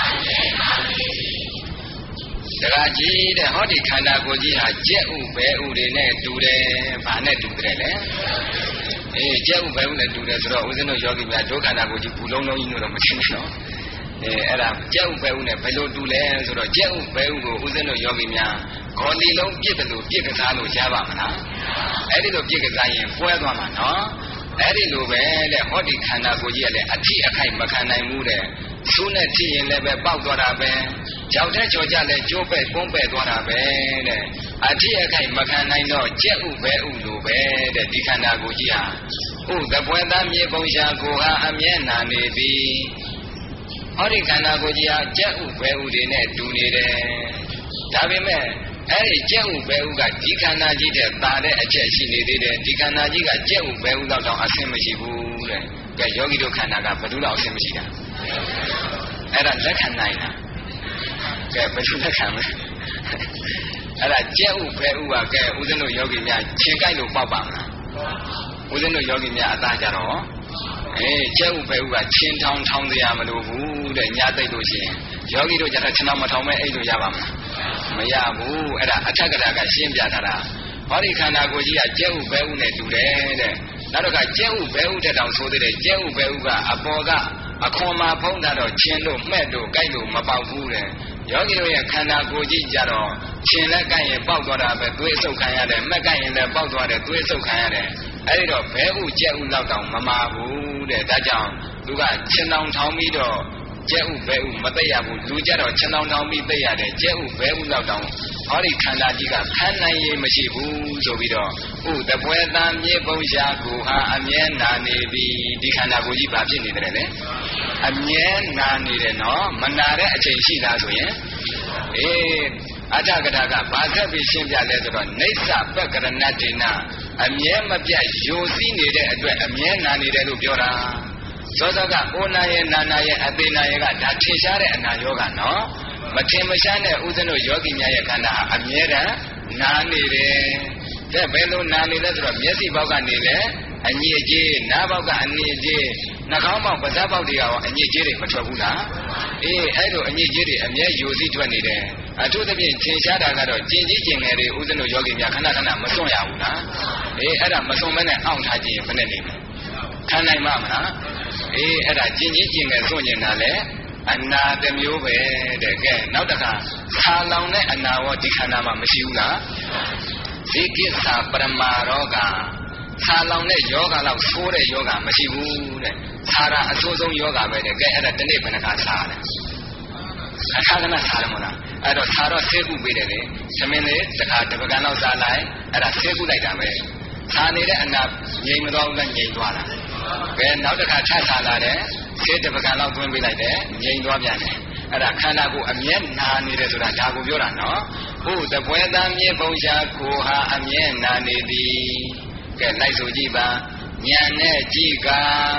တက္ကကြီးတဲ့ဟောဒီခန္ဓာကိုယ်ကြီးဟာကြက်ဥပဲဥတွေနဲ့တူတယ်။ဘာနဲ့တူတယ်လဲ။အေးကြက်ဥပဲဥနဲ့တူတယ်ဆိုတော့ဦးဇင်းတို့ယောဂီများဒုက္ခန္ဓာကိုယ်ကြီးဘူးလုံးလုံးကြီးလို့တော့မသိဘူးနော်။အေးအဲ့ဒါကြက်ဥပဲဥနဲ့ဘယ်လိုတူလဲဆိုတော့ကြက်ဥပဲဥကိုဦးဇင်းတို့ယောဂီများခေါ်လီလုံးပြစ်တယ်လို့ပြစ်ကစားလို့ရပါမလား။အဲ့ဒီလိုပြစ်ကစားရင်ပွဲသွားမှာနော်။အဲ့ဒီလိုပဲတဲ့ဟောဒီခန္ဓာကိုယ်ကြီးကလည်းအထိအခိုက်မခံနိုင်ဘူးတဲ့။သူ့နဲ့ထိရင်လည်းပဲပေါက်သွားတာပဲ။ကြောက်တဲ့ကြော်ကြလည်းကျိုးပဲ့ပုံးပဲ့သွားတာပဲတဲ့အထိအခိုက်မခံနိုင်တော့ကြက်ဥပဲဥလိုပဲတဲ့ဒီခန္ဓာကိုယ်ကြီးဟာဥသပွဲသားမြေပုံရှာကိုဟာအမြဲနာနေသည်ဟောဒီခန္ဓာကိုယ်ကြီးဟာကြက်ဥပဲဥတွေနဲ့တူနေတယ်ဒါပေမဲ့အဲ့ဒီကြက်ဥပဲဥကဒီခန္ဓာကြီးတဲ့ตาတဲ့အချက်ရှိနေသေးတယ်ဒီခန္ဓာကြီးကကြက်ဥပဲဥတော့အဆင်မရှိဘူးတဲ့ကဲယောဂီတို့ခန္ဓာကဘယ်လိုတော့အဆင်မရှိတာအဲ့ဒါလက်ခံနိုင်လားကဲဘယ်လိုလက်ခံမလဲအဲ့ဒါကြက်ဥပဲဥကကဲဦးဇင်းတို့ယောဂီများခြေကြိုက်လို့ပေါက်ပါမလားဦးဇင်းတို့ယောဂီများအသားကြတော့အေးကြက်ဥပဲဥကချင်းထောင်ထောင်စရာမလိုဘူးတဲ့ညာသိလို့ရှိရင်ယောဂီတို့ကျတော့ချင်းထောင်မထောင်မဲ့အဲ့လိုရပါမလားမရဘူးအဲ့ဒါအထက်ကရာကရှင်းပြထားတာဟောဒီခန္ဓာကိုယ်ကြီးကကြက်ဥပဲဥနဲ့တူတယ်တဲ့နောက်တော့ကကြက်ဥပဲဥတဲ့တောင်ဆိုသေးတယ်ကြက်ဥပဲဥကအပေါ်ကအခွန်မှာဖုံးတာတော့ချင်းလို့မှဲ့လို့ကြိုက်လို့မပေါက်ဘူးတဲ့ယောဂီတို့ရဲ့ခန္ဓာကိုယ်ကြီးကြတော့ချင်းလက်ကြိုက်ရင်ပေါက်သွားတာပဲသွေးဆုပ်ခံရတယ်မှက်ကြိုက်ရင်လည်းပေါက်သွားတယ်သွေးဆုပ်ခံရတယ်အဲဒီတော့ဘဲဥကြက်ဥလောက်တောင်မမာဘူးတဲ့ဒါကြောင့်သူကချင်းတောင်ထောင်ပြီးတော့ကျဲဥဘဲဥမသိရဘူးလူကြတော့ချင်းတောင်တောင်ပြီးသိရတယ်ကျဲဥဘဲဥလောက်တောင်ဟောဒီခန္ဓာကြီးကခံနိုင်ရမရှိဘူးဆိုပြီးတော့ဥတပွဲတံမြေပုံရှာကိုဟာအမြဲနာနေသည်ဒီခန္ဓာကိုယ်ကြီးဘာဖြစ်နေတယ်လဲအမြဲနာနေတယ်နော်မနာတဲ့အချိန်ရှိလားဆိုရင်အေးအတ္တကတာကဘာဆက်ပြီးရှင်းပြလဲဆိုတော့နေသပက္ကရဏတိနာအမြဲမပြတ်ယိုစီးနေတဲ့အတွက်အမြဲနာနေတယ်လို့ပြောတာသောသောကအိုနာရဲ့နာနာရဲ့အသေးနာရဲ့ကဒါထင်ရှားတဲ့အနာယောဂနော်မထင်မရှားတဲ့ဥစဉ်တို့ယောဂီများရဲ့ခန္ဓာဟာအမြဲတမ်းနာနေတယ်တဲ့ဘယ်လိုနာနေလဲဆိုတော့မျက်စိဘောက်ကနေလဲအညစ်အကြေးနားဘောက်ကအညစ်အကြေးနှာခေါင်းပေါက်ပါးစပ်ပေါက်တွေကရောအညစ်အကြေးတွေမထွက်ဘူးလားအေးအဲ့လိုအညစ်အကြေးတွေအမြဲယိုစီးထွက်နေတယ်အထူးသဖြင့်ထင်ရှားတာကတော့ကျင်ကြီးကျင်ငယ်တွေဥစဉ်တို့ယောဂီများခဏခဏမစွန့်ရဘူးလားအေးအဲ့ဒါမစွန့်မဲနဲ့အောင့်ထားခြင်းဘယ်နဲ့နေမလဲခံနိုင်မှာမလားအေးအဲ့ဒါကျင်ကြီးကျင်ငယ်စွန့်နေတာလေအနာတစ်မျိုးပဲတဲ့ကဲနောက်တစ်ခါဆာလောင်တဲ့အနာရောဒီခန္ဓာမှာမရှိဘူးလားဇိကိစ္ဆာပရမာရောဂါဆာလောင်တဲ့ယောဂလောက်ဆိုးတဲ့ယောဂမရှိဘူးတဲ့ဆာရအဆိုးဆုံးယောဂပဲတဲ့ကဲအဲ့ဒါဒီနေ့ဘယ်နှခါဆာလဲအခါကနဆာရမလားအဲ့တော့ဆာတော့ဆေးကုပေးတယ်လေသမင်းလေးတစ်ခါတစ်ပကံလောက်စားလိုက်အဲ့ဒါဆေးကုလိုက်တာပဲဆာနေတဲ့အနာငြိမ်မသွားဘူးကငြိမ်သွားတာကဲနောက်တစ်ခါထပ်ဆာလာတယ်ဆေးတစ်ပကံလောက်သွင်းပေးလိုက်တယ်ငြိမ်သွားပြန်တယ်အဲ့ဒါခန္ဓာကိုယ်အမြဲနာနေတယ်ဆိုတာဒါကိုပြောတာနော်ဟုတ်တပွဲသားမြေပုံရှာကိုဟာအမြဲနာနေသည်ကဲလိုက်ဆိုကြည့်ပါဉာဏ်နဲ့ကြည့်က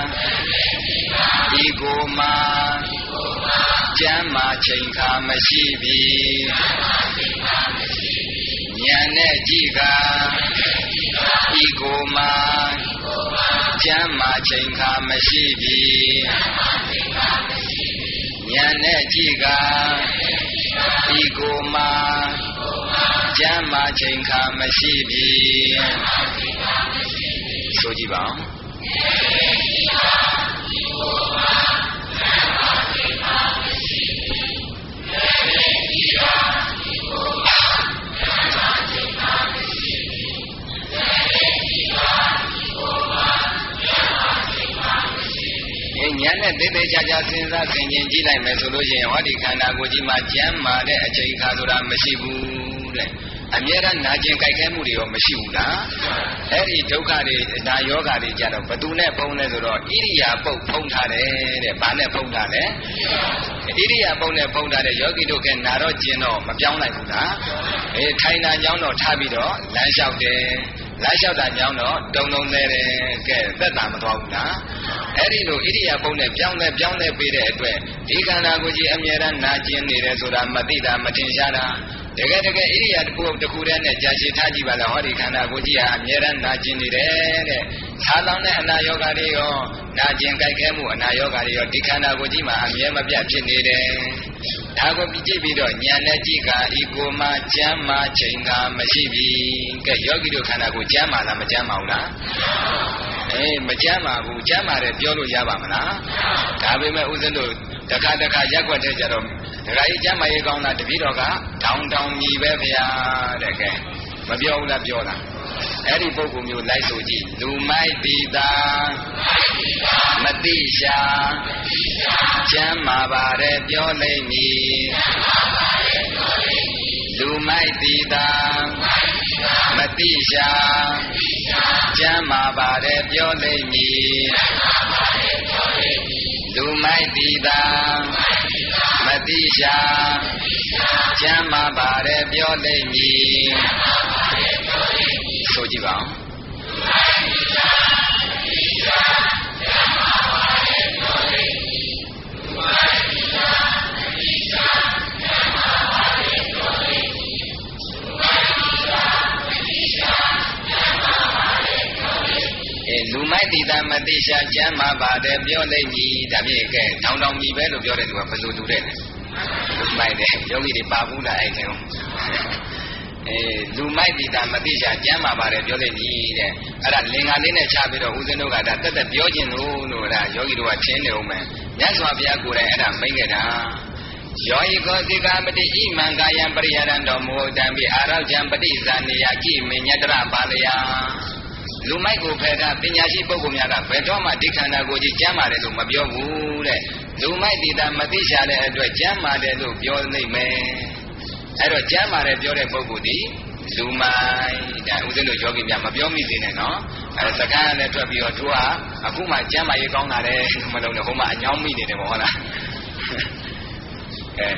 ဒီကိုမှာကျမ်းမာချိန်ခါမရှိပြီဉာဏ်နဲ့ကြည့်ကဒီကိုမှာကျမ်းမာချိန်ခါမရှိပြီဉာဏ်နဲ့ကြည့်ကဒီကိုမှာကျမ်းမာချိန်ခါမရှိပြီဆိုကြည့်ပါဦးဉာဏ်နဲ့သေသေးချာချာစဉ်းစားဆင်ခြင်ကြည့်လိုက်မယ်ဆိုလို့ရှိရင်ဟောဒီခန္ဓာကိုယ်ကြီးမှာကျမ်းမာတဲ့အချိန်အခါဆိုတာမရှိဘူးတဲ့အမြဲတမ်းနာကျင်ကြိုက်ခဲမှုတွေရောမရှိဘူးလားအဲ့ဒီဒုက္ခတွေဒါယောဂတွေကြတော့ဘသူနဲ့ဖုံးလဲဆိုတော့ဣရိယာပုတ်ဖုံးထားတယ်တဲ့ဘာနဲ့ဖုံးထားလဲဣရိယာပုတ်နဲ့ဖုံးထားတဲ့ယောဂီတို့ကနာတော့ကျင်တော့မပြောင်းနိုင်ဘူးလားအေးထိုင်တာညောင်းတော့ထားပြီးတော့လမ်းလျှောက်တယ်လမ်းလျှောက်တာညောင်းတော့တုံတုံလဲတယ်ကဲသက်တာမသွားဘူးလားအဲ့ဒီလိုဣရိယာပုတ်နဲ့ပြောင်းလဲပြောင်းလဲပေးတဲ့အတွက်ဒီခန္ဓာကိုယ်ကြီးအမြဲတမ်းနာကျင်နေတယ်ဆိုတာမသိတာမထင်ရှားတာတကယ်တကယ်ဣရိယာတစ်ခုတစ်ခုတည်းနဲ့ကြာရှည်ထားကြည့်ပါလားဟောဒီခန္ဓာကိုယ်ကြီးဟာအမြဲတမ်းနာကျင်နေတယ်တဲ့။သာလောင်တဲ့အနာယောဂါတွေရောနာကျင်ကြိုက်ခဲမှုအနာယောဂါတွေရောဒီခန္ဓာကိုယ်ကြီးမှာအမြဲမပြတ်ဖြစ်နေတယ်။ဒါကိုကြည့်ပြီးတော့ဉာဏ်နဲ့ကြည့်ကဤကိုမှကျမ်းမာချိန်ကမရှိပြီ။ကဲယောဂီတို့ခန္ဓာကိုယ်ကျမ်းမာလားမကျမ်းမာဘူးလား။အေးမကျမ်းမာဘူးကျမ်းမာတယ်ပြောလို့ရပါမလား။ဒါပေမဲ့ဦးဇင်းတို့တခါတခါရက်ွက်တဲ့ကြတော့ဒကာကြီးကျမ်းမာရေးကောင်းတာတပည့်တော်ကတောင်းတောင်းမြည်ပဲဗျာတဲ့ကဲမပြောဘူးလားပြောတာအဲ့ဒီပုဂ္ဂိုလ်မျိုးလိုက်ဆိုကြည့်လူမိုက်တိတာမတိရှာကျမ်းမာပါတယ်ပြောလိမ့်မည်လူမိုက်တိတာမတိရှာကျမ်းမာပါတယ်ပြောလိမ့်မည်လူမိုက်တိတာမတိရှာကျမ်းမာပါတယ်ပြောလိမ့်မည်ဆိုကြည့်ပါဦးလူမိုက်တိတာမတိရှာကျမ်းမာပါတယ်ပြောလိမ့်မည်ဒါဖြင့်ကဲထောင်ထောင်မြည်ပဲလို့ပြောတဲ့သူကဘယ်လိုလူတဲ့လူမိုက်တယ်ယောဂီတွေပါဘူးလားအဲ့ထဲအဲလူမိုက်တိတာမတိရှာကျမ်းမာပါတယ်ပြောလိမ့်မည်တဲ့အဲ့ဒါလင်္ကာလေးနဲ့ချပြီးတော့ဦးဇင်းတို့ကဒါတက်တက်ပြောခြင်းလို့လို့ဒါယောဂီတို့ကထင်းနေအောင်မယ်မြတ်စွာဘုရားကိုယ်တိုင်အဲ့ဒါမိန့်ခဲ့တာယောဤကောတိကမတိဣမံကာယံပရိယရံတော်မူတံပိအာရောကျံပฏิဇာနေယကိမေညတရပါလယလူမိုက်ကိုဖယ်တာပညာရှိပုဂ္ဂိုလ်များကဘယ်တော့မှဒီခန္ဓာကိုယ်ကြီးကျမ်းမာတယ်လို့မပြောဘူးတဲ့လူမိုက်တိတာမသိရှာတဲ့အတွက်ကျမ်းမာတယ်လို့ပြောနိုင်မယ်အဲ့တော့ကျမ်းမာတယ်ပြောတဲ့ပုဂ္ဂိုလ်ဒီလူမိုက်ဒါဦးဇင်းတို့ယောဂီများမပြောမိစေနဲ့နော်အဲစကားနဲ့ထွက်ပြီးတော့သူကအခုမှကျမ်းမာရေးကောင်းတာလေမလုံးနဲ့ဟိုမှအညောင်းမိနေတယ်ပေါ့ဟုတ်လားအဲ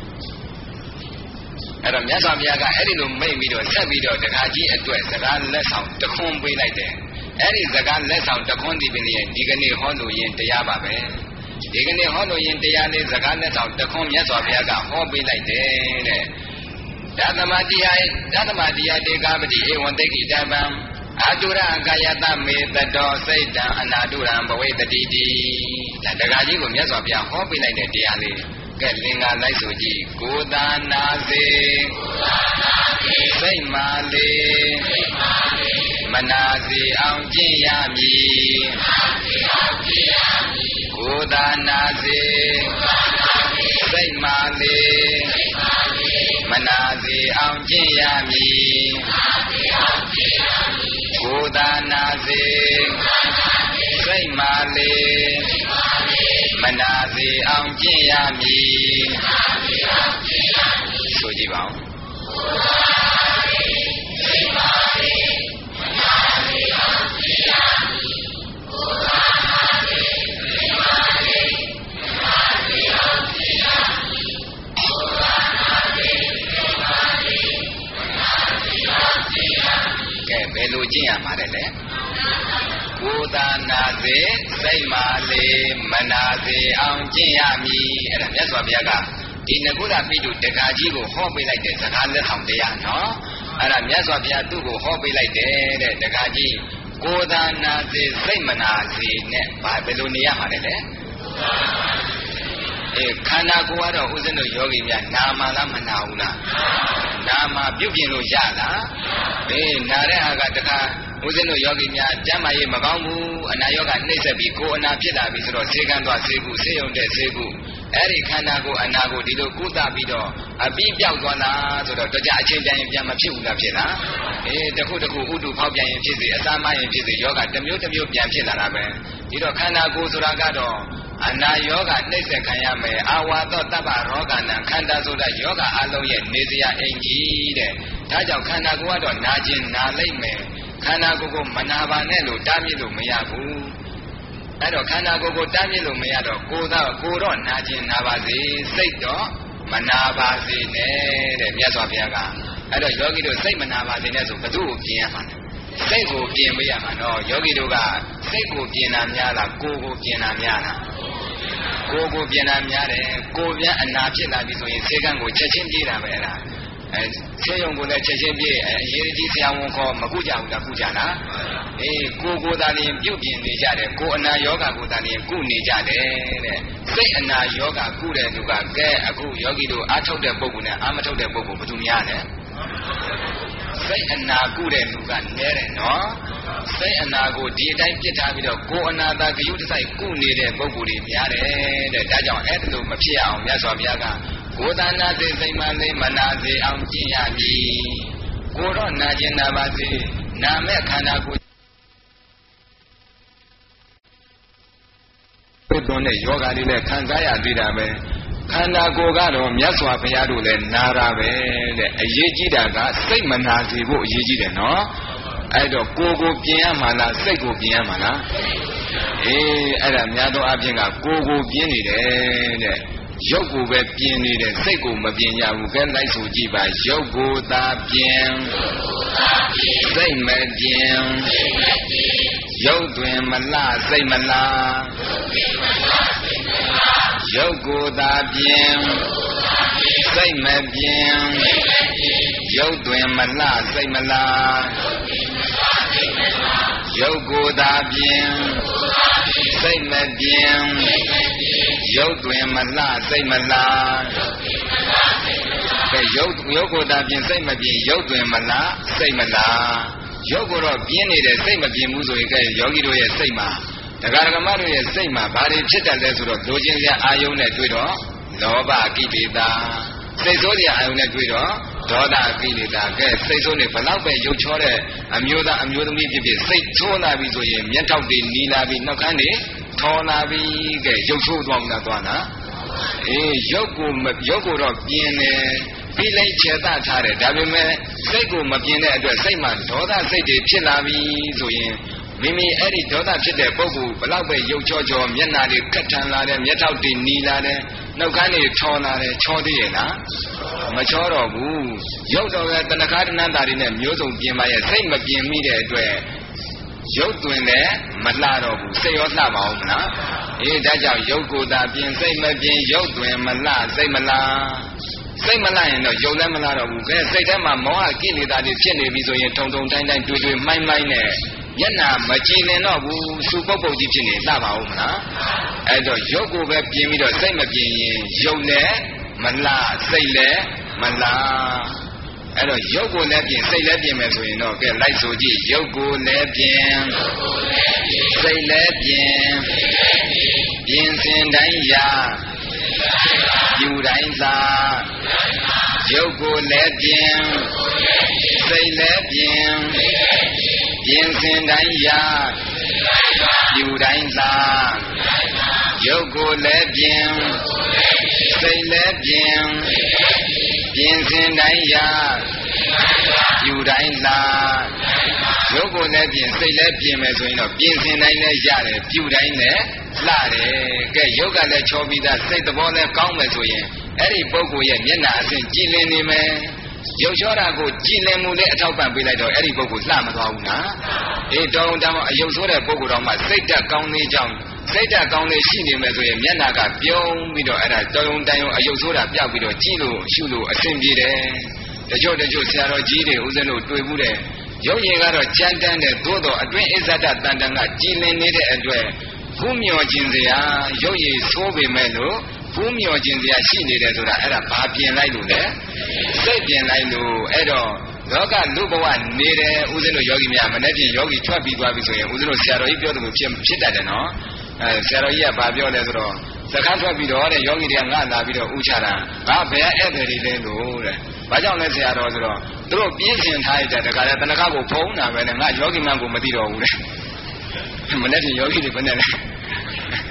အဲ့တော့မြတ်စွာဘုရားကအဲ့ဒီလိုမိတ်ပြီးတော့ဆက်ပြီးတော့တခါကြီးအတွက်စကားလက်ဆောင်တခွန်းပေးလိုက်တယ်အဲ့ဒီစကားလက်ဆောင်တခွန်းဒီပင်ရဲ့ဒီကနေ့ဟောလို့ရင်တရားပါပဲဒီကနေ့ဟောလို့ရင်တရားလေးစကားလက်ဆောင်တခွန်းမြတ်စွာဘုရားကဟောပေးလိုက်တယ်တဲ့ဓမ္မတရားဓမ္မတရားတေကပတိဧဝံတိကိတပံအာတုရကာယတမေတတောစိတ်တံအနာတုရံဘဝေတတိတိဒါတခါကြီးကိုမြတ်စွာဘုရားဟောပေးလိုက်တဲ့တရားလေးကဲလင်္ကာလိုက်ဆိုကြည့်ကိုယ်သာနာစေစိတ်မာလေမနာစေအောင်ကျင့်ရမည်ကိုယ်သာနာစေစိတ်မာလေမနာစေအောင်ကျင့်ရမည်ကိုယ်သာနာစေစိတ်မာလေမနာစေအောင်ကျင့်ရမည်ဆိုကြည့်ပါဦးကဲဘယ်လိုကျင့်ရမှာလဲလဲကိုယ်သာနာစေစိတ်မာလေမနာစေအောင်ကျင့်ရမည်အဲ့ဒါမြတ်စွာဘုရားကဒီနဂုလပိတုတက္ကကြီးကိုဟောပေးလိုက်တဲ့စကားလက်ဆောင်တရားနော်အဲ့ဒါမြတ်စွာဘုရားသူ့ကိုဟောပေးလိုက်တယ်တဲ့တက္ကကြီးကိုယ်သာနာစေစိတ်မနာစေနဲ့ဘာဘယ်လိုနေရမှာလဲလေအေးခန္ဓာကိုယ်ကတော့ဥစဉ်တို့ယောဂီများနာမလားမနာဘူးလားနာမပြုတ်ပြင်လို့ရလားအေးနာတဲ့ဟာကတခါဦးဇင်းတို့ယောဂီများကျမ်းမာရေးမကောင်းဘူးအနာယောဂနှိမ့်ဆက်ပြီးကိုယ်အနာဖြစ်လာပြီဆိုတော့ဆေးကန်းသွားဆေးကုဆေးရုံတဲ့ဆေးကုအဲ့ဒီခန္ဓာကိုယ်အနာကိုဒီလိုကုသပြီးတော့အပြီးပြောက်သွားလားဆိုတော့တကြအချင်းတိုင်းပြန်မဖြစ်ဘူးလားဖြစ်လားအေးတခုတခုဥတုဖောက်ပြန်ရင်ဖြစ်စေအစာမရင်ဖြစ်စေယောဂတစ်မျိုးတစ်မျိုးပြန်ဖြစ်လာတာပဲဒီတော့ခန္ဓာကိုယ်ဆိုတာကတော့အနာယောဂနှိမ့်ဆက်ခံရမယ်အာဝါသောတပ္ပရောဂနံခန္ဓာဆိုတဲ့ယောဂအလုံးရဲ့နေစရာအင်ကြီးတဲ့ဒါကြောင့်ခန္ဓာကိုယ်ကတော့နာခြင်းနာလိမ့်မယ်ခန္ဓာကိုယ်ကိုမနာပါနဲ့လို့တားမြစ်လို့မရဘူးအဲ့တော့ခန္ဓာကိုယ်ကိုတားမြစ်လို့မရတော့ကိုယ်တော့ကိုယ်တော့နာခြင်းနာပါစေစိတ်တော့မနာပါစေနဲ့တဲ့မြတ်စွာဘုရားကအဲ့တော့ယောဂီတို့စိတ်မနာပါစေနဲ့ဆိုဘယ်သူ့ကိုပြင်ရမှာလဲစိတ်ကိုပြင်ပေးရမှာနော်ယောဂီတို့ကစိတ်ကိုပြင်တာများလားကိုယ်ကိုပြင်တာများလားကိုယ်ကိုပြင်တာများတယ်ကိုယ်ပြန်အနာဖြစ်လာပြီဆိုရင်ဆေးကန်းကိုချက်ချင်းပြေးတာပဲအဲ့ဒါအဲဆေးရုံကိုလည်းချက်ချင်းပြေးအရေးကြီးဆရာဝန်ခေါ်မကုကြဘူးလားကုကြလားအေးကိုယ်ကိုယ်သာလျှင်ပြုတ်ပြင်နေကြတယ်ကိုယ်အနာယောဂကိုသာလျှင်ကုနေကြတယ်တဲ့စိတ်အနာယောဂကုတဲ့သူကကဲအခုယောဂီတို့အားထုတ်တဲ့ပုဂ္ဂိုလ်နဲ့အားမထုတ်တဲ့ပုဂ္ဂိုလ်ဘယ်သူများလဲစိတ်အနာကုတဲ့လူကနည်းတယ်နော်စိတ်အနာကိုဒီအတိုင်းပြစ်ထားပြီးတော့ကိုယ်အနာသာဂယုတစိုက်ကုနေတဲ့ပုဂ္ဂိုလ်တွေများတယ်တဲ့ဒါကြောင့်အဲ့ဒါလိုမဖြစ်အောင်မြတ်စွာဘုရားကကိုယ်သာနာစေစိတ်မှလေးမနာစေအောင်ကျင့်ရမည်ကိုယ်တော့နာကျင်နာပါစေနာမဲ့ခန္ဓာကိုယ်ပြသွန်းတဲ့ယောဂါတွေလည်းခံစားရသေးတာပဲခန္ဓာကိုယ်ကတော့မြတ်စွာဘုရားတို့လည်းနာတာပဲတဲ့အရေးကြီးတာကစိတ်မနာစေဖို့အရေးကြီးတယ်နော်အဲ့တော့ကိုယ်ကိုပြင်ရမှာလားစိတ်ကိုပြင်ရမှာလားအေးအဲ့ဒါများသောအားဖြင့်ကကိုယ်ကိုပြင်နေတယ်တဲ့ရုပ်ကိုပဲပြင်နေတယ်စိတ်ကိုမပြင်ရဘူးကဲလိုက်ဆိုကြည့်ပါရုပ်ကိုသာပြင်စိတ်မပြင်ရုပ်တွင်မလားစိတ်မလားရုပ်ကိုသာပြင်စိတ်မပြင်ရုပ်တွင်မလားစိတ်မလားရုပ်ကိုသာပြင်စိတ်မပြင်ရုပ်တွင်မလားစိတ်မလားကဲရုပ်ရုပ်ကိုသာပြင်စိတ်မပြင်ရုပ်တွင်မလားစိတ်မလားရုပ်ကိုတော့ပြင်းနေတယ်စိတ်မပြင်းဘူးဆိုရင်ကဲယောဂီတို့ရဲ့စိတ်မှာတရားဓမ္မတို့ရဲ့စိတ်မှာဘာတွေဖြစ်တတ်လဲဆိုတော့လိုချင်စရာအာယုံနဲ့တွေ့တော့လောဘကိလေသာစိတ်ဆိုးစရာအာယုံနဲ့တွေ့တော့ဒေါသကိလေသာကဲစိတ်ဆိုးနေဘလောက်ပဲရုပ်ချောတဲ့အမျိုးသားအမျိုးသမီးဖြစ်ဖြစ်စိတ်ဆိုးလာပြီဆိုရင်မျက်ထောက်တွေနီလာပြီနှုတ်ခမ်းတွေထော်လာပြီကဲရုပ်ဆိုးသွားမှသွားတာအေးရုပ်ကိုရုပ်ကိုတော့ပြင်းတယ်ပြီးလိုက်ခြေသထားတယ်ဒါပေမဲ့စိတ်ကိုမပြင်းတဲ့အတွက်စိတ်မှာဒေါသစိတ်တွေဖြစ်လာပြီဆိုရင်မိမိအဲ့ဒီဒေါသဖြစ်တဲ့ပုဂ္ဂိုလ်ဘလောက်ပဲရုပ်ချောချောမျက်နှာတွေခက်ထန်လာတယ်မျက်ထောက်တွေနီလာတယ်နှုတ်ခမ်းတွေထော်လာတယ်ချောသေးရဲ့လားမချောတော့ဘူးရုပ်တော်ရဲ့တဏှာတဏ္ဍာတွေနဲ့မျိုးစုံပြင်ပါရဲ့စိတ်မပြင်မိတဲ့အတွက်ရုပ်တွင်လည်းမလှတော့ဘူးစိတ်ရောလှပါအောင်မလားအေးဒါကြောင့်ရုပ်ကိုယ်သာပြင်စိတ်မပြင်ရုပ်တွင်မလှစိတ်မလားစိတ်မလှရင်တော့ရုပ်လည်းမလှတော့ဘူးကဲစိတ်ထဲမှာမောဟကိလေသာတွေဖြစ်နေပြီဆိုရင်ထုံထုံတိုင်းတိုင်းတွေ့တွေ့မှိုင်းမှိုင်းနဲ့မျက်နှာမကြည်လင်တော့ဘူးစူပုတ်ပုတ်ကြီးဖြစ်နေလှပါဦးမလားအဲ့တော့ရုပ်ကိုပဲပြင်ပြီးတော့စိတ်မပြင်ရင်ရုပ်လည်းမလှစိတ်လည်းမလှအဲ့တော့ရုပ်ကိုလည်းပြင်စိတ်လည်းပြင်မယ်ဆိုရင်တော့ကဲလိုက်ဆိုကြည့်ရုပ်ကိုလည်းပြင်စိတ်လည်းပြင်ပြင်စင်တိုင်းရာယူတိုင်းသာရုပ်ကိုလည်းပြင်စိတ်လည်းပြင်ပြင်စင်တိုင်းရာယူတိုင်းသာရုပ်ကိုလည်းပြင်စိတ်လည်းပြင်ပြင်စင်တိုင်းရာယူတိုင်းသာရုပ်ကိုလည်းပြင်စိတ်လည်းပြင်မယ်ဆိုရင်တော့ပြင်စင်တိုင်းလည်းရတယ်ပြုတိုင်းလည်းလှတယ်ကဲရုပ်ကလည်းချောပြီးသားစိတ်သဘောလည်းကောင်းမယ်ဆိုရင်အဲ့ဒီပုဂ္ဂိုလ်ရဲ့မျက်နှာအစဉ်ကြည်လင်နေမယ်ရုပ်ချောတာကိုကြည်လင်မှုနဲ့အထောက်ပံ့ပေးလိုက်တော့အဲ့ဒီပုဂ္ဂိုလ်လှမသွားဘူးလားအေးတောင်းတမ်းအယုတ်ဆိုးတဲ့ပုဂ္ဂိုလ်တော်မှစိတ်ဓာတ်ကောင်းလေးကြောင့်စိတ်ဓာတ်ကောင်းလေးရှိနေမယ်ဆိုရင်မျက်နှာကပြုံးပြီးတော့အဲ့ဒါတောင်းတမ်းအယုတ်ဆိုးတာပြောက်ပြီးတော့ကြည့်လို့ရှုလို့အဆင်ပြေတယ်တချို့တချို့ဆရာတော်ကြီးတွေဦးဇင်းတို့တွေ့ဘူးတဲ့ရုပ်ရည်ကတော့ကြမ်းတမ်းတဲ့သို့တော့အတွင်းအစ္ဆဒတန်တန်ကကြည်လင်နေတဲ့အတွက်ဖူးမြော်ခြင်းစရာရုပ်ရည်ဆိုးပေမဲ့လို့ဖူးမြော်ခြင်းစရာရှိနေတယ်ဆိုတာအဲ့ဒါဘာပြင်လိုက်လို့လဲစိတ်ပြင်လိုက်လို့အဲ့တော့လောကလူဘဝနေတယ်ဦးဇင်းတို့ယောဂီများမနေ့ပြင်ယောဂီထွက်ပြီးသွားပြီဆိုရင်ဦးဇင်းတို့ဆရာတော်ကြီးပြောတယ်လို့ဖြစ်ဖြစ်တတ်တယ်နော်အဲဆရာတော်ကြီးကဘာပြောလဲဆိုတော့စကားထွက်ပြီးတော့တဲ့ယောဂီတွေကငါလာပြီးတော့ဥချတာငါဘယ်ဧည့်သည်တွေလဲလို့တဲ့ဘာကြောင့်လဲဆရာတော်ဆိုတော့သူတို့ပြင်းစင်ထားရတဲ့တခါလဲတဏှာကိုဖုံးတာပဲလေငါယောဂီမှကိုမသိတော့ဘူးတဲ့မနေ့ပြင်ယောဂီတွေဘယ်နဲ့လဲ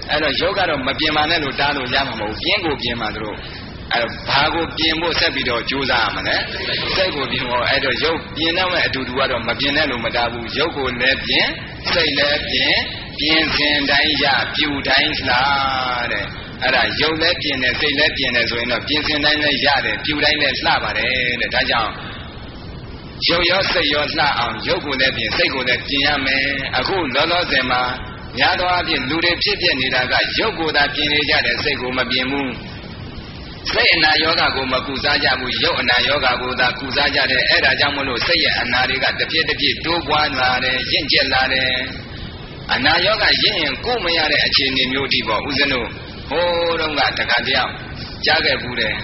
အဲ့တော့ယောဂတော့မပြင်ပါနဲ့လို့တားလို့ရမှာမဟုတ်ပြင်းကိုပြင်ပါတို့အဲ့တော့ဘာကိုပြင်ဖို့ဆက်ပြီးတော့ကြိုးစားရမလဲစိတ်ကိုပြင်ဖို့အဲ့တော့ရုပ်ပြင်တော့မဲ့အတူတူကတော့မပြင်နဲ့လို့မတားဘူးရုပ်ကိုလည်းပြင်စိတ်လည်းပြင်ပြင်စဉ်တိုင်းရပြူတိုင်းလားတဲ့အဲ့ဒါရုပ်လည်းပြင်တယ်စိတ်လည်းပြင်တယ်ဆိုရင်တော့ပြင်စဉ်တိုင်းလည်းရတယ်ပြူတိုင်းလည်းလှပါတယ်တဲ့ဒါကြောင့်ရုပ်ရောစိတ်ရောလှအောင်ရုပ်ကိုလည်းပြင်စိတ်ကိုလည်းပြင်ရမယ်အခုလောလောဆယ်မှာများသောအားဖြင့်လူတွေဖြစ်ပြနေတာကရုပ်ကိုသာပြင်နေကြတယ်စိတ်ကိုမပြင်ဘူးစိတ်အနာယောဂကိုမကုစားကြဘူးရုပ်အနာယောဂကိုသာကုစားကြတယ်အဲ့ဒါကြောင့်မလို့စိတ်ရဲ့အနာတွေကတစ်ပြည့်တစ်ပြည့်တိုးပွားလာတယ်ရင့်ကျက်လာတယ်အနာယောဂရင့်ရင်ကိုမရတဲ့အခြေအနေမျိုးဒီပေါ့ဦးဇင်းတို့ဟိုးတုန်းကတခါတယောက်ကြားခဲ့ဘူးတယ်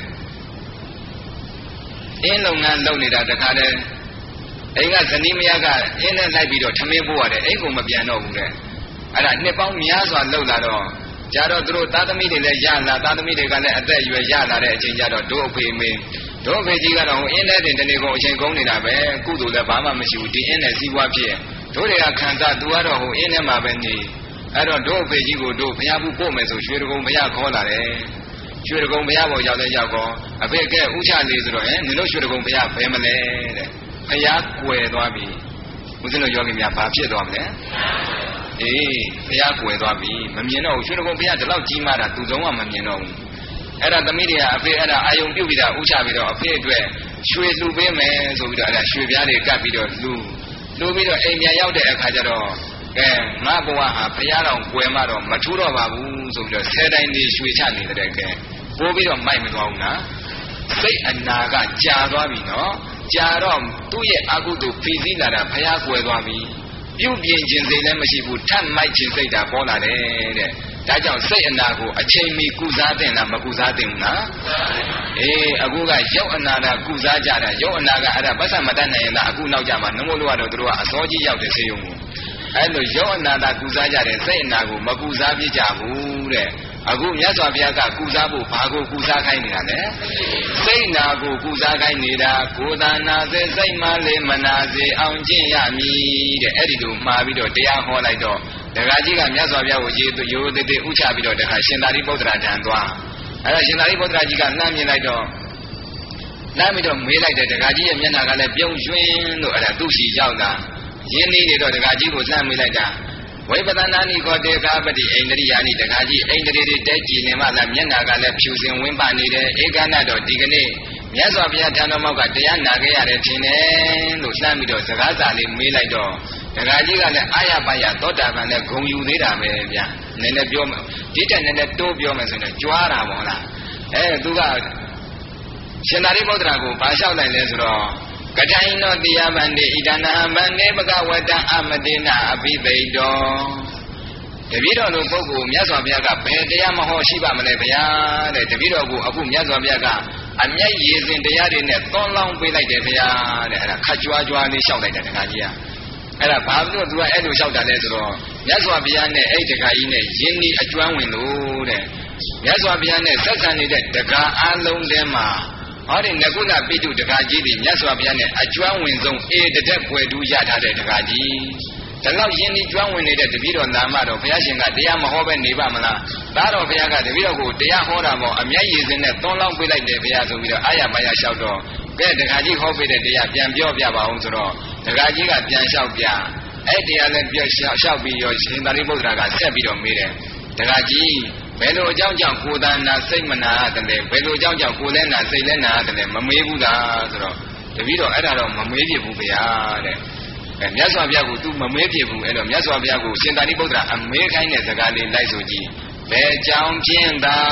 အင်းလုပ်ငန်းလုပ်နေတာတခါတည်းအိမ်ကဇနီးမယားကအင်းနဲ့လိုက်ပြီးတော့ထမင်းပို့ရတယ်အိမ်ကိုမပြန်တော့ဘူးတဲ့အဲ့ဒါနှစ်ပေါင်းများစွာလှုပ်လာတော့ကြတော့သူတို့သားသမီးတွေလည်းရလာသားသမီးတွေကလည်းအသက်အရွယ်ရလာတဲ့အချိန်ကျတော့ဒုအဖေမေဒုအဖေကြီးကတော့ဟိုအင်းနဲ့တင်တနေ့ကုန်အချိန်ကုန်နေတာပဲကုသိုလ်လည်းဘာမှမရှိဘူးဒီအင်းနဲ့စီးပွားဖြစ်တို့တွေကခံစားသူကတော့ဟိုအင်းထဲမှာပဲနေအဲ့တော့ဒုအဖေကြီးကိုတို့ဘုရားဘူးပို့မယ်ဆိုရွှေတကုံဘုရားခေါ်လာတယ်ရွှေတကုံဘုရားပေါ်ရောက်တဲ့ရောက်တော့အဖေကဲဥချလေးဆိုတော့ဟင်နင်တို့ရွှေတကုံဘုရားဘယ်မလဲတဲ့ဘုရားကွယ်သွားပြီဦးဇင်းတို့ယောဂီများဘာဖြစ်သွားမလဲအေးဘုရားကွယ်သွားပြီမမြင်တော့ဘူးရွှေတကုံဘုရားဒီလောက်ကြီးမားတာသူဆုံးကမမြင်တော့ဘူးအဲ့ဒါသမီးတွေကအဖေအဲ့ဒါအာယုံပြုတ်ပြီးတာဥချပြီးတော့အဖေအတွက်ရွှေလှူပေးမယ်ဆိုပြီးတော့အဲ့ဒါရွှေပြားတွေကပ်ပြီးတော့လှူလှူပြီးတော့အိမ်ပြန်ရောက်တဲ့အခါကျတော့ကဲငါဘဝဟာဘုရားတော်ကွယ်မှတော့မထူးတော့ပါဘူးဆိုပြီးတော့ဆယ်တိုင်းနေရွှေချနေတဲ့ကဲပိုးပြီးတော့မိုက်မသွားဘူးလားစိတ်အနာကကြာသွားပြီနော်ကြာတော့သူ့ရဲ့အကုသိုလ်ဖိစီးလာတာဘုရားကွယ်သွားပြီပြုပြင်ခြင်းစိတ်လည်းမရှိဘူးထပ်မိုက်ခြင်းစိတ်တာပေါ်လာတယ်တဲ့ဒါကြောင့်စိတ်အနာကိုအချိန်မီကုစားတင်လားမကုစားတင်ဘူးလားအေးအခုကရုပ်အနာကကုစားကြတာရုပ်အနာကအဲ့ဒါပတ်စံမတတ်နိုင်ရင်လားအခုနောက်ကြမှာနှမို့လို့ကတော့သူတို့ကအစောကြီးရောက်တဲ့ဆေးရုံကိုအဲ့လိုရုပ်အနာကကုစားကြတယ်စိတ်အနာကိုမကုစားပြကြဘူးတဲ့အခုမြတ်စွာဘုရားကကုစားဖို့ဘာကိုကုစားခိုင်းနေတာလဲစိတ်နာကိုကုစားခိုင်းနေတာကိုယ်သာနာစေစိတ်မှလေးမနာစေအောင်ကျင့်ရမည်တဲ့အဲ့ဒီလိုမှားပြီးတော့တရားဟောလိုက်တော့ဒကာကြီးကမြတ်စွာဘုရားကိုရေရိုးသေးသေးဥချပြီးတော့ဒကာရှင်သာရိပုတ္တရာတန်သွားအဲ့ဒါရှင်သာရိပုတ္တရာကြီးကလှမ်းမြင်လိုက်တော့လှမ်းပြီးတော့မေးလိုက်တယ်ဒကာကြီးရဲ့မျက်နှာကလည်းပြုံးရွှင်လို့အဲ့ဒါသူ့ရှိရောက်တာရင်းနေနေတော့ဒကာကြီးကိုလှမ်းမေးလိုက်တာဝိပဿနာနိခောတေကာပတိအိန္ဒြိယာနိတခါကြီးအိန္ဒြိတွေတဲကြည်နေမှလားမျက်နာကလည်းဖြူစင်ဝင်းပါနေတယ်ဧကနာတော့ဒီကနေ့မြတ်စွာဘုရားထံတော်မောက်ကတရားနာခဲ့ရတယ်ထင်တယ်လို့လှမ်းပြီးတော့စကားစာလေးမေးလိုက်တော့ဒကာကြီးကလည်းအာရပါရသောတာပန်နဲ့ဂုံယူသေးတာပဲဗျာနည်းနည်းပြောမယ်ဒီတက်နည်းနည်းတိုးပြောမယ်ဆိုရင်ကြွားတာပေါ့လားအဲသူကရှင်သာရိပုတ္တရာကိုဘာလျှောက်လိုက်လဲဆိုတော့ကထိုင်နောတရားဗန္တိဣဒနာဗန္တိဘဂဝတံအမတိနာအဘိသိတောတပည့်တော်တို့ပုဂ္ဂိုလ်မြတ်စွာဘုရားကဘယ်တရားမဟောရှိပါမလဲဗျာတဲ့တပည့်တော်ကိုအခုမြတ်စွာဘုရားကအမျက်ရည်စင်တရားတွေနဲ့သွန်လောင်းပေးလိုက်တယ်ဗျာတဲ့အဲ့ဒါခတ်ကြွားကြွားလေးလျှောက်လိုက်တယ်တခါကြီးကအဲ့ဒါဘာလို့သူကအဲ့လိုလျှောက်တာလဲဆိုတော့မြတ်စွာဘုရားနဲ့အဲ့တခါကြီးနဲ့ယင်းဒီအကျွမ်းဝင်လို့တဲ့မြတ်စွာဘုရားနဲ့ဆက်ဆံနေတဲ့တခါအလုံးထဲမှာဟောဒီငကုလပိတုတခါကြီးဒီမြတ်စွာဘုရားနဲ့အကျွမ်းဝင်ဆုံးအေတတက်ွယ်တူးရထားတဲ့တခါကြီးဒါတော့ယင်းဒီကျွမ်းဝင်နေတဲ့တပည့်တော်နာမတော်ဘုရားရှင်ကတရားမဟောပဲနေပါမလားဒါတော့ဘုရားကတပည့်တော်ကိုတရားဟောတာပေါ့အမျက်ရည်စင်နဲ့သွန်လောင်းပေးလိုက်တယ်ဘုရားဆိုပြီးတော့အာရမရလျှောက်တော့ကဲတခါကြီးဟောပေးတဲ့တရားပြန်ပြောပြပါအောင်ဆိုတော့တခါကြီးကပြန်လျှောက်ပြအဲ့တရားလည်းပြောလျှောက်လျှောက်ပြီးရောရှင်သာရိပုတ္တရာကဆက်ပြီးတော့မေးတယ်တခါကြီးဘယ်လိုအကြောင်းကြောင့်ကိုယ်တဏ္ဍစိတ်မနာတယ်ဘယ်လိုအကြောင်းကြောင့်ကိုယ်လည်းနာစိတ်လည်းနာတယ်မမေးဘူးလားဆိုတော့တပည့်တော်အဲ့ဒါတော့မမေးပြဘူးဗျာတဲ့အဲမြတ်စွာဘုရားကို तू မမေးပြဘူးအဲ့တော့မြတ်စွာဘုရားကိုရှင်သာရိပုတ္တရာအမေးခိုင်းတဲ့စကားလေးလိုက်ဆိုကြည့်ဘယ်ကြောင့်ဖြင့်သာ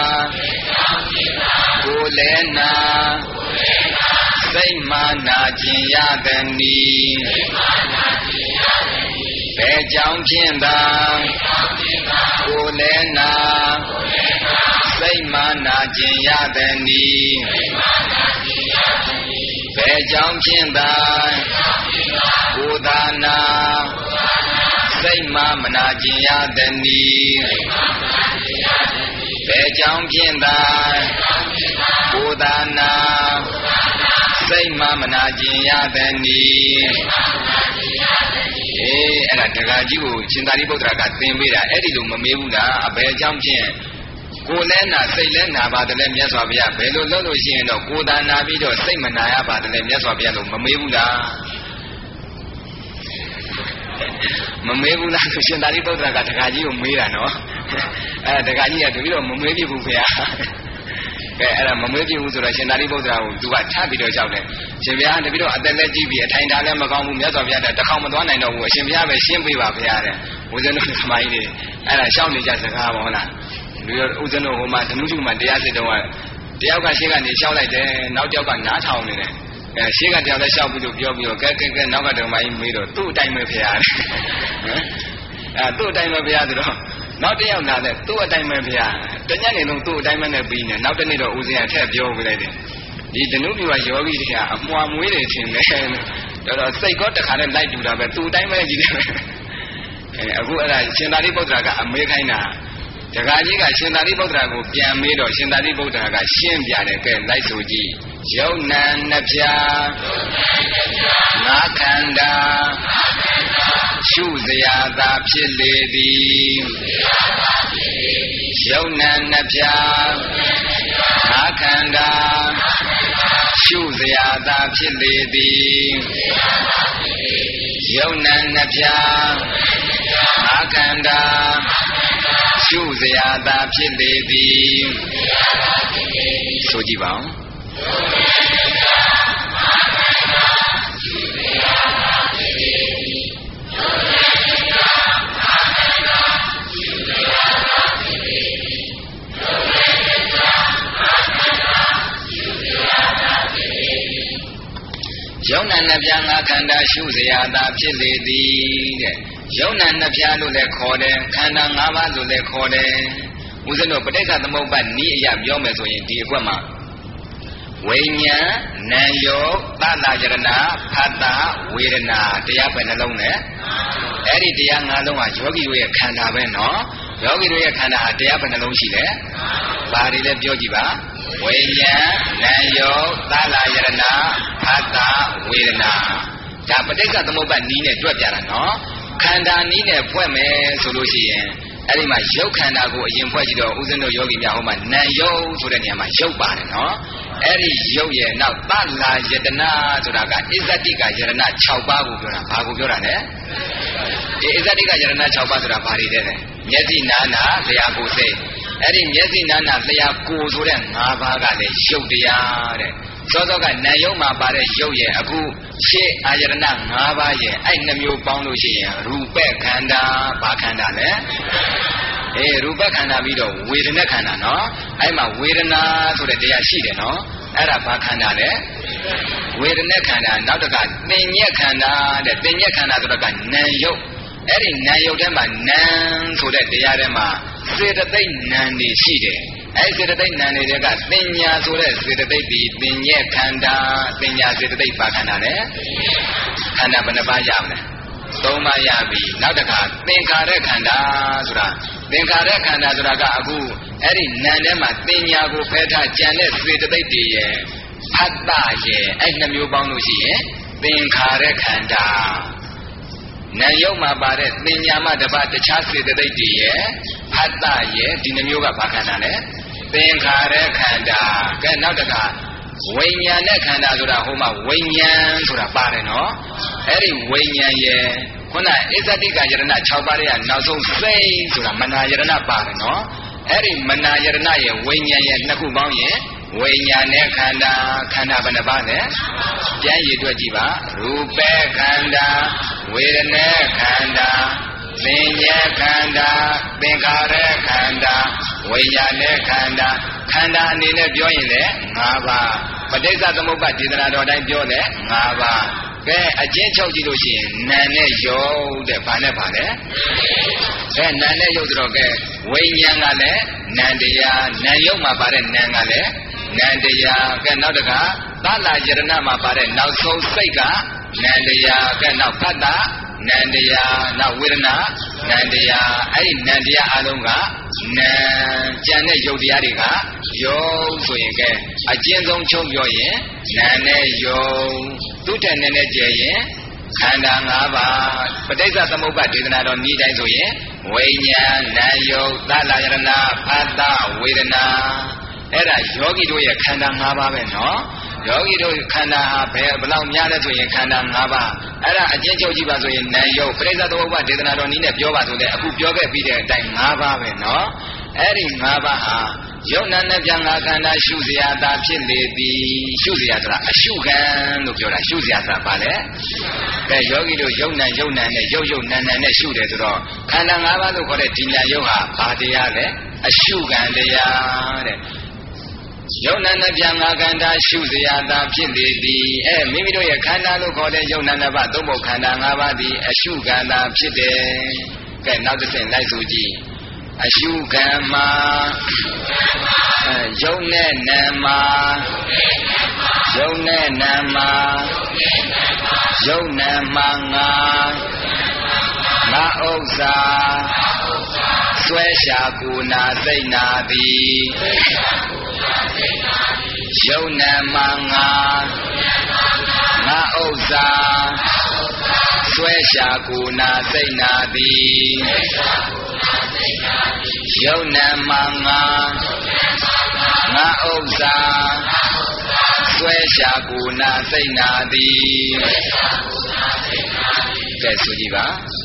ကိုယ်လည်းနာစိတ်မှနာခြင်းရသည်နီဘယ်ကြောင့်ဖြင့်သာကိုယ်လည်းနာစိတ်မှနာခြင်းရသည်နီဘယ်ကြောင့်ဖြင့်သာကိုယ်သာနာစိတ်မှမနာခြင်းရသည်နီဘယ်ကြောင့်ဖြင့်သာကိုယ်သာနာစိတ်မှမနာခြင်းရသည်နီအေးအဲ့ဒါတက္ကကြီးကိုရှင်သာရိပုတ္တရာကသင်ပေးတာအဲ့ဒီလိုမမေးဘူးလားအဘယ်အကြောင်းဖြင့်ကိုယ်လည်းနာစိတ်လည်းနာပါတယ်လေမြတ်စွာဘုရားဘယ်လိုလုပ်လို့ရှိရင်တော့ကိုယ်သာနာပြီးတော့စိတ်မနာရပါတယ်လေမြတ်စွာဘုရားလို့မမေးဘူးလားမမေးဘူးလားဆိုရှင်သာရိပုတ္တရာကတက္ကကြီးကိုမေးတာနော်အဲတက္ကကြီးကတပည့်တော်မမေးပြဘူးခင်ဗျာကဲအဲ့ဒါမမေးပြဘူးဆိုတော့ရှင်သာရိပုတ္တရာကိုသူကထပ်ပြီးတော့ကြောက်တယ်ရှင်ဘုရားတပည့်တော်အသက်လက်ကြီးပြီးအထိုင်ထားလည်းမကောင်းဘူးမြတ်စွာဘုရားတခေါင်မသွားနိုင်တော့ဘူးအရှင်ဘုရားပဲရှင်းပေးပါဘုရားတဲ့ဦးဇင်းတို့ခမိုင်းတွေအဲ့ဒါရှောက်နေကြစကားပါဟုတ်လားလူရဦးဇင်းတို့ဟိုမှာဓနုထုမှာတရားစစ်တော့တယောက်ကရှင်းကနေရှောက်လိုက်တယ်နောက်တယောက်ကနားထောင်နေတယ်အဲရှင်းကတယောက်လည်းရှောက်ပြီးလို့ပြောပြီးတော့ကဲကဲကဲနောက်ကဓမ္မကြီးမေးတော့သူ့အတိုင်းပဲဘုရားတဲ့အဲသူ့အတိုင်းပဲဘုရားဆိုတော့နောက်တစ်ယောက်လာတဲ့သူ့အတိုင်းပဲဘုရားတညနေလုံးသူ့အတိုင်းပဲနဲ့ပြီးနေနောက်တစ်နေ့တော့ဦးဇင်းကထည့်ပြောပြလိုက်တယ်ဒီဓနုပြဝယောဂီတွေကအမွာမွေးတယ်ထင်တယ်တော်တော်စိတ်ကောတခါနဲ့လိုက်တူတာပဲသူ့အတိုင်းပဲကြီးတယ်အဲအခုအဲ့ဒါရှင်သာရိပုတ္တရာကအမေးခိုင်းတာတက္ကကြီးကရှင်သာရိပုတ္တရာကိုပြန်မေးတော့ရှင်သာရိပုတ္တရာကရှင်းပြတယ်ကဲလိုက်ဆိုကြည့်ယုံနံနှစ်ဖြာငါခန္ဓာရှုစရာသာဖြစ်လေသည်ယုံနံနှစ်ဖြာငါခန္ဓာရှုစရာသာဖြစ်လေသည်ယုံနံနှစ်ဖြာငါခန္ဓာရှုစရာသာဖြစ်လေသည်ဆိုကြည့်ပါဦးယုံနာနှစ်ဖြာငါခန္ဓာရှုစရာသာဖြစ်လေသည်တဲ့ယုံနာနှစ်ဖြာလို့လည်းခေါ်တယ်ခန္ဓာ၅ပါးလို့လည်းခေါ်တယ်ဦးဇင်းတို့ပဋိစ္စသမုပ္ပါဒ်ဤအရာပြောမယ်ဆိုရင်ဒီအကွက်မှာဝိညာဉ်နာယောသတ္တယရဏဖတ်တာဝေဒနာတရားပဲနှလုံးနဲ့အဲ့ဒီတရား၅လုံးဟာယောဂီတို့ရဲ့ခန္ဓာပဲနော်ယောဂီတို့ရဲ့ခန္ဓာဟာတရားပဲနှလုံးရှိတယ်ဘာတွေလဲပြောကြည့်ပါဝိညာဉ်နာယောသတ္တယရဏဖတ်တာဝေဒနာဒါပဋိစ္စသမုပ္ပါဒ်ဤနဲ့တွက်ပြတာနော်ခန္ဓာနည်းနဲ့ဖွဲ့မယ်ဆိုလို့ရှိရင်အဲ့ဒီမှာရုပ်ခန္ဓာကိုအရင်ဖွဲ့ကြည့်တော့ဥစဉ်တို့ယောဂီများဟိုမှာနာယုတ်ဆိုတဲ့နေရာမှာရုပ်ပါတယ်နော်အဲ့ဒီရုပ်ရဲ့နောက်သလာယတနာဆိုတာကအစ္ဆတိကယရဏ၆ပါးကိုပြောတာဘာကိုပြောတာလဲဒီအစ္ဆတိကယရဏ၆ပါးဆိုတာဘာတွေလဲမျက်စိနာနာလျှာကိုယ်စိတ်အဲ့ဒီမျက်စိနာနာလျှာကိုယ်ဆိုတဲ့၅ပါးကလည်းရုပ်တရားတဲ့စောစောကနာယုတ်မှာပါတဲ့ရုပ်ရဲ့အခုရှေ့အာယရဏ၅ပါးရဲ့အဲ့နှမျိုးပေါင်းလို့ရှိရင်ရူပခန္ဓာဘာခန္ဓာလဲအေးရူပခန္ဓာပြီးတော့ဝေဒနာခန္ဓာနော်အဲ့မှာဝေဒနာဆိုတဲ့တရားရှိတယ်နော်အဲ့ဒါဘာခန္ဓာလဲဝေဒနာခန္ဓာနောက်တကသင်ညက်ခန္ဓာတဲ့သင်ညက်ခန္ဓာဆိုတော့ကနာယုတ်အဲ့ဒီနာယုတ်ထဲမှာနာဆိုတဲ့တရားထဲမှာစေတသိက်နာနေရှိတယ်အဲ့စေတသိက်နာနေတဲ့ကသင်ညာဆိုတဲ့စေတသိက်ဒီသင်ညက်ခန္ဓာသင်ညာစေတသိက်ဘာခန္ဓာလဲခန္ဓာဘယ်နှပါးရမလဲသုံးပါးရပြီနောက်တခါသင်္ခါရခန္ဓာဆိုတာသင်္ခါရခန္ဓာဆိုတာကအခုအဲ့ဒီနာထဲမှာသင်ညာကိုဖယ်ထားကြံတဲ့စေတသိက်တွေရဲ့ဖတ်တာရဲ့အဲ့နှမျိုးပေါင်းလို့ရှိရင်သင်္ခါရခန္ဓာနာယုတ်မှာပါတဲ့သင်ညာမှတပါတခြားစေတသိက်တွေရဲ့ဖတ်တာရဲ့ဒီနှမျိုးကဘာခန္ဓာလဲသင်္ခါရခန္ဓာကဲနောက်တခါဝိညာဉ်နဲ့ခန္ဓာဆိုတာဟိုမှာဝိညာဉ်ဆိုတာပါတယ်နော်အဲ့ဒီဝိညာဉ်ရဲ့ခုနအစ္ဆတိကယရဏ၆ပါးရဲ့နောက်ဆုံးစိတ်ဆိုတာမနာယရဏပါတယ်နော်အဲ့ဒီမနာယရဏရဲ့ဝိညာဉ်ရဲ့နှစ်ခုပေါင်းရင်ဝိညာဉ်နဲ့ခန္ဓာခန္ဓာဘယ်နှပါးလဲပြန်ရည်တွက်ကြည့်ပါရူပခန္ဓာဝေဒနာခန္ဓာသင်ညေခန္ဓာသင်္ခါရခန္ဓာဝိညာဉ်နဲ့ခန္ဓာခန္ဓာအနေနဲ့ပြောရင်လည်း၅ပါးပဋိစ္စသမုပ္ပါဒေသနာတော်တိုင်းပြောတယ်၅ပါးကဲအကျဉ်းချုပ်ကြည့်လို့ရှိရင်နာနဲ့ယုတ်တဲ့ဘာနဲ့ဘာလဲကဲနာနဲ့ယုတ်ဆိုတော့ကဲဝိညာဉ်ကလည်းနံတရားနာယုတ်မှာပါတဲ့နံကလည်းနံတရားကဲနောက်တခါသလာယရဏမှာပါတဲ့နောက်ဆုံးစိတ်ကနံတရားကဲနောက်ဖတ်တာနံတရားနောက်ဝေဒနာနံတရားအဲ့ဒီနံတရားအလုံးကနံကြံတဲ့ယုတ်တရားတွေကယုတ်ဆိုရင်ကဲအကျဉ်းဆုံးချုပ်ပြောရင်နံနဲ့ယုတ်သူ့တဲ့နည်းနဲ့ကျဲရင်ခန္ဓာ၅ပါးပဋိစ္စသမုပ္ပါဒေသနာတော်ဤတိုင်းဆိုရင်ဝိညာဉ်နာယုတ်သလယရဏဖတ်တဝေဒနာအဲ့ဒါယောဂီတို့ရဲ့ခန္ဓာ၅ပါးပဲနော်ယောဂီတို့ခန္ဓာဟာဘယ်ဘလောက်များလဲဆိုရင်ခန္ဓာ၅ပါးအဲ့ဒါအကျဉ်းချုပ်ကြည့်ပါဆိုရင်နာယုတ်ပဋိစ္စသမုပ္ပါဒေသနာတော်ဤနဲ့ပြောပါဆိုလေအခုပြောခဲ့ပြီးတဲ့အတိုင်း၅ပါးပဲနော်အဲ့ဒီ၅ပါးဟာယုတ်နာနဲ့ပြန်ငါခန္ဓာရှုစရာသာဖြစ်လေသည်ရှုစရာဆိုတာအရှုခံလို့ပြောတာရှုစရာဆိုတာဘာလဲကဲယောဂီတို့ယုတ်နာယုတ်နာနဲ့ယုတ်ယုတ်နာနာနဲ့ရှုတယ်ဆိုတော့ခန္ဓာ၅ပါးလို့ခေါ်တဲ့ဒီညာယုတ်ဟာဘာတရားလဲအရှုခံတရားတဲ့ယုတ်နာနဲ့ပြန်ငါခန္ဓာရှုစရာသာဖြစ်လေသည်အဲမိမိတို့ရဲ့ခန္ဓာလို့ခေါ်တဲ့ယုတ်နာနှစ်ပါးသုံးဖို့ခန္ဓာ၅ပါးသည်အရှုခံသာဖြစ်တယ်ကဲနောက်တစ်ဆင့်လိုက်ဆိုကြည့်အရှုခံမှာယုတ်နဲ့နာမှာယုတ်နဲ့နာမှာယုတ်နာမှာငါငါဥစ္စာဆွဲရှာကူနာစိတ်နာသည်ယုတ်နာမှာငါငါဥစ္စာဆွဲရှာကူနာစိတ်နာသည်ယုတ်နာမှာငါငါဥစ္စာဆွဲရှာကူနာစိတ်နာသည်ကဲဆိုကြည့်ပါ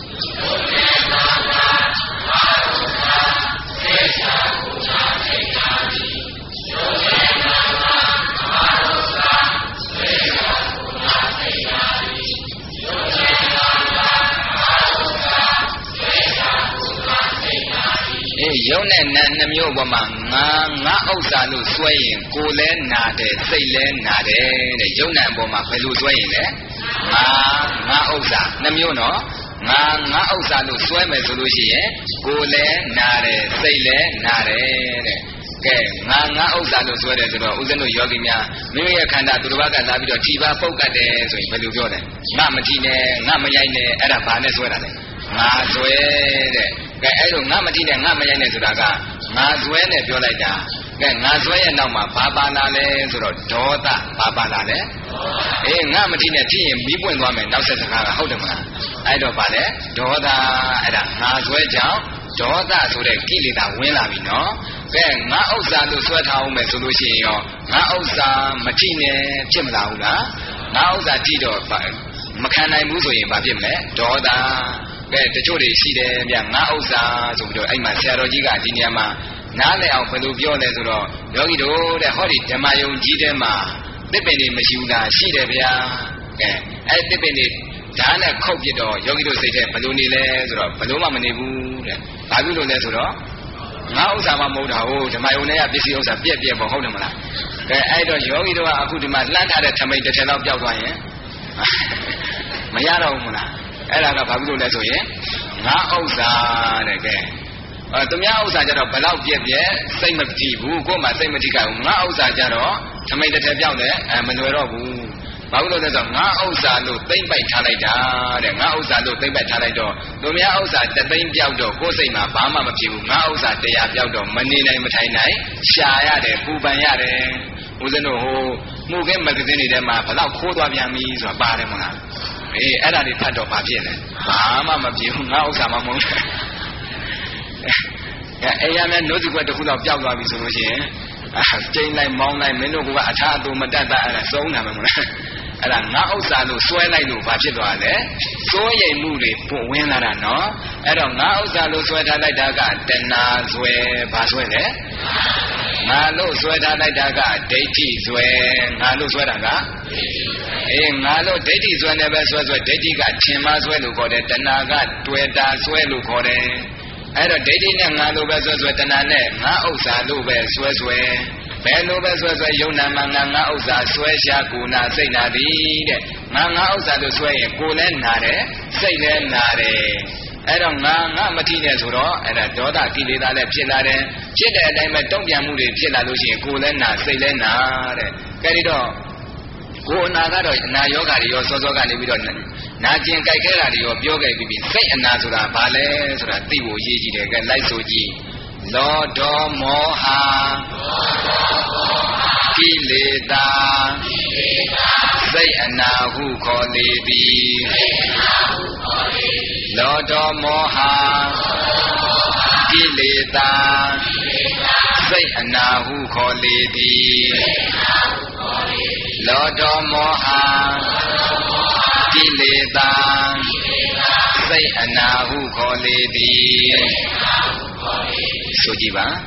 ယုံနဲ့နာနှမျိုးပေါ်မှာငါငါဥစ္စာလို့စွဲရင်ကိုယ်လဲနာတယ်စိတ်လဲနာတယ်တဲ့ယုံနဲ့ပေါ်မှာဘယ်လိုစွဲရင်လဲငါငါဥစ္စာနှမျိုးနော်ငါငါဥစ္စာလို့စွဲမယ်ဆိုလို့ရှိရင်ကိုယ်လဲနာတယ်စိတ်လဲနာတယ်တဲ့ကဲငါငါဥစ္စာလို့စွဲတယ်ဆိုတော့ဦးဇင်းတို့ယောဂီများမိမိရဲ့ခန္ဓာသူတစ်ပါးကလာပြီးတော့ထိပါပုတ်ကတ်တယ်ဆိုရင်ဘယ်လိုပြောလဲငါမကြည့်နဲ့ငါမရိုက်နဲ့အဲ့ဒါဘာနဲ့စွဲတာလဲငါစွဲတဲ့ကဲအဲ့လိုငါမကြည့်နဲ့ငါမရိုက်နဲ့ဆိုတာကငါစွဲနဲ့ပြောလိုက်တာကဲငါစွဲရဲ့နောက်မှာဘာပါလာလဲဆိုတော့ဒေါသဘာပါလာလဲအေးငါမကြည့်နဲ့ကြည့်ရင်မီးပွင့်သွားမယ်နောက်ဆက်စကားကဟုတ်တယ်မလားအဲ့တော့ပါလေဒေါသအဲ့ဒါငါစွဲကြောင့်ဒေါသဆိုတဲ့ကိလေသာဝင်လာပြီနော်ကဲငါဥစ္စာလို့စွဲထားအောင်မယ်ဆိုလို့ရှိရင်ရောငါဥစ္စာမကြည့်နဲ့ဖြစ်မလာဘူးလားငါဥစ္စာကြည့်တော့မခံနိုင်ဘူးဆိုရင်ဘာဖြစ်မလဲဒေါသကဲတချို့တွေရှိတယ်ဗျငါဥစ္စာဆိုပြီးတော့အဲ့မှာဆရာတော်ကြီးကဒီနေရာမှာနားလည်အောင်ဘယ်လိုပြောလဲဆိုတော့ယောဂီတို့တဲ့ဟောဒီဓမ္မယုံကြီးထဲမှာတစ်ပင်တွေမရှိဘူးလားရှိတယ်ဗျာကဲအဲ့တစ်ပင်တွေဓာတ်နဲ့ခုတ်ပြတော့ယောဂီတို့စိတ်ထဲဘယ်လိုနေလဲဆိုတော့ဘယ်လိုမှမနေဘူးတဲ့ဘာဖြစ်လို့လဲဆိုတော့ငါဥစ္စာမှမဟုတ်တာဟုတ်ဓမ္မယုံထဲကပစ္စည်းဥစ္စာပြက်ပြက်ပေါ့ဟုတ်တယ်မလားကဲအဲ့တော့ယောဂီတို့ကအခုဒီမှာလှမ်းထားတဲ့ထမိတ်တစ်ထည်လောက်ပျောက်သွားရင်မရတော့ဘူးမလားအဲ့ဒါကဘာဖြစ်လို့လဲဆိုရင်ငါဥစ္စာတဲ့ကဲအဲသူများဥစ္စာကြတော့ဘလောက်ပြက်ပြက်စိတ်မကြည့်ဘူးကိုယ်မှစိတ်မကြည့်ကြဘူးငါဥစ္စာကြတော့ထမိတ်တစ်ထည်ပျောက်တယ်အဲမလွယ်တော့ဘူးဘာလို့လဲဆိုတော့ငါဥစ္စာလို့သိမ့်ပိုက်ထားလိုက်တာတဲ့ငါဥစ္စာလို့သိမ့်ပိုက်ထားလိုက်တော့သူများဥစ္စာတသိမ့်ပြောက်တော့ကိုယ်စိတ်မှာဘာမှမဖြစ်ဘူးငါဥစ္စာတရားပြောက်တော့မနေနိုင်မထိုင်နိုင်ရှာရတယ်ပူပန်ရတယ်ဦးဇင်းတို့ဟိုမှုကဲမဂ္ဂဇင်းတွေထဲမှာဘလောက်ခိုးသွားပြန်ပြီဆိုတာပါတယ်မလားအေးအဲ့ဒါတွေဖတ်တော့ဘာဖြစ်လဲဘာမှမဖြစ်ဘူးငါဥစ္စာမှမဟုတ်ဘူးအဲအဲ့ရမယ်နှုတ်ဒီကွက်တစ်ခုတော့ပျောက်သွားပြီဆိုလို့ရှိရင်ကျိန်းလိုက်မောင်းလိုက်မင်းတို့ကအထာအတူမတတ်တာအဲ့ဒါစုံးတာပဲမလားအဲ့ဒါငါဥစ္စာလို့စွဲလိုက်လို့ဘာဖြစ်သွားလဲစိုးရိမ်မှုတွေပုံဝင်လာတာနော်အဲ့တော့ငါဥစ္စာလို့စွဲထားလိုက်တာကတဏှာစွဲဘာစွဲလဲငါလို့စွဲထားလိုက်တာကဒိဋ္ဌိစွဲငါလို့စွဲတာကအေးငါလို့ဒိဋ္ဌိစွဲနေပဲစွဲစွဲဒိဋ္ဌိကထင်မှားစွဲလို့ခေါ်တယ်တဏှာကတွေ့တာစွဲလို့ခေါ်တယ်အဲ့တော့ဒိဋ္ဌိနဲ့ငါလို့ပဲစွဲစွဲတဏှာနဲ့ငါဥစ္စာလို့ပဲစွဲစွဲဘယ်လိုပဲစွဲစွဲယုံနာမှာငါငါဥစ္စာစွဲရှာကူနာစိတ်နာသည်တဲ့ငါငါဥစ္စာလို့စွဲရင်ကိုယ်လည်းနာတယ်စိတ်လည်းနာတယ်အဲ့တော့ငါငါမတိနဲ့ဆိုတော့အဲ့ဒါဒေါသကိလေသာလည်းဖြစ်လာတယ်ဖြစ်တဲ့အတိုင်းပဲတုံ့ပြန်မှုတွေဖြစ်လာလို့ရှိရင်ကိုယ်လည်းနာစိတ်လည်းနာတဲ့ကဲဒီတော့ကိုယ်အနာကတော့အနာယောဂါတွေရောစောစောကနေပြီးတော့နာကျင်ကြိုက်ခဲတာတွေရောပြောခဲ့ပြီးပြီစိတ်အနာဆိုတာဘာလဲဆိုတာသိဖို့ရေးကြည့်တယ်ကဲလိုက်ဆိုကြည့်လောဒေါမောဟကိလေသာစစိတ်အနာဟုခေါ်လေသည်လောတောမောဟကိလေသာစိတ်အနာဟုခေါ်လေသည်လောတောမောဟကိလေသာစိတ်အနာဟုခေါ်လေသည်ဆိုကြည့်ပါ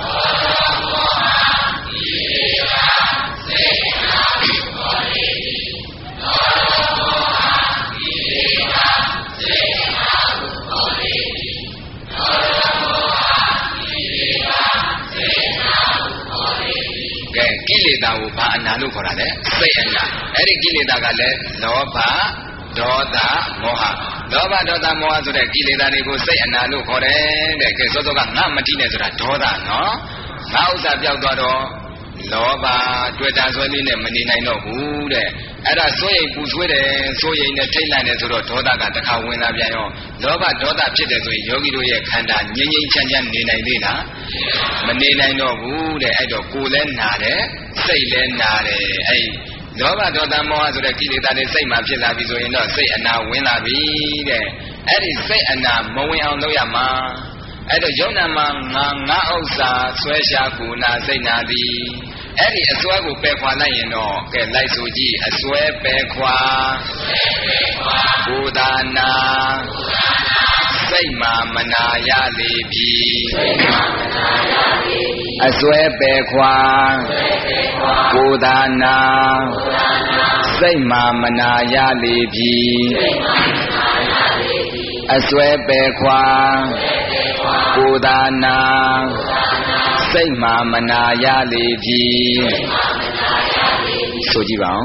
ကိလေသာကိုဘာအနာလို့ခေါ်တာလဲစိတ်အနာအဲ့ဒီကိလေသာကလည်းလောဘဒေါသမောဟလောဘဒေါသမောဟဆိုတဲ့ကိလေသာတွေကိုစိတ်အနာလို့ခေါ်တယ်တဲ့ကဲစောစောကငါမတိနဲ့ဆိုတာဒေါသနော်ငါဥစ္စာပြောက်သွားတော့လောဘတွေ့တာဆွဲလေးနဲ့မနေနိုင်တော့ဘူးတဲ့အဲ့ဒါစိုးရိမ်ပူဆွေးတယ်စိုးရိမ်နဲ့ထိတ်လန့်တယ်ဆိုတော့ဒေါသကတစ်ခါဝင်လာပြန်ရောလောဘဒေါသဖြစ်တယ်ဆိုရင်ယောဂီတို့ရဲ့ခန္ဓာငြိမ့်ငြိမ့်ချမ်းချမ်းနေနိုင်သေးလားမနေနိုင်တော့ဘူးတဲ့အဲ့တော့ကိုယ်လည်းနာတယ်စိတ်လည်းနာတယ်အဲ့လောဘဒေါသမောဟဆိုတဲ့ကိလေသာတွေစိတ်မှာဖြစ်လာပြီဆိုရင်တော့စိတ်အနာဝင်လာပြီတဲ့အဲ့ဒီစိတ်အနာမဝင်အောင်လုပ်ရမှာအဲ့တော့ယုံနာမှာငါငါဥစ္စာဆွဲရှားကိုနာစိတ်နာသည်အဲ့ဒီအစွဲကိုပယ်ခွာလိုက်ရင်တော့ကဲလိုက်ဆိုကြည့်အစွဲပယ်ခွာကိုဒါနာစိတ်မှာမနာရလေပြီအစွဲပယ်ခွာကိုဒါနာစိတ်မှာမနာရလေပြီအစွဲပယ်ခွာကိုဒါနာစိတ်မှာမနာရလေပြီဆိုကြည့်ပါဦး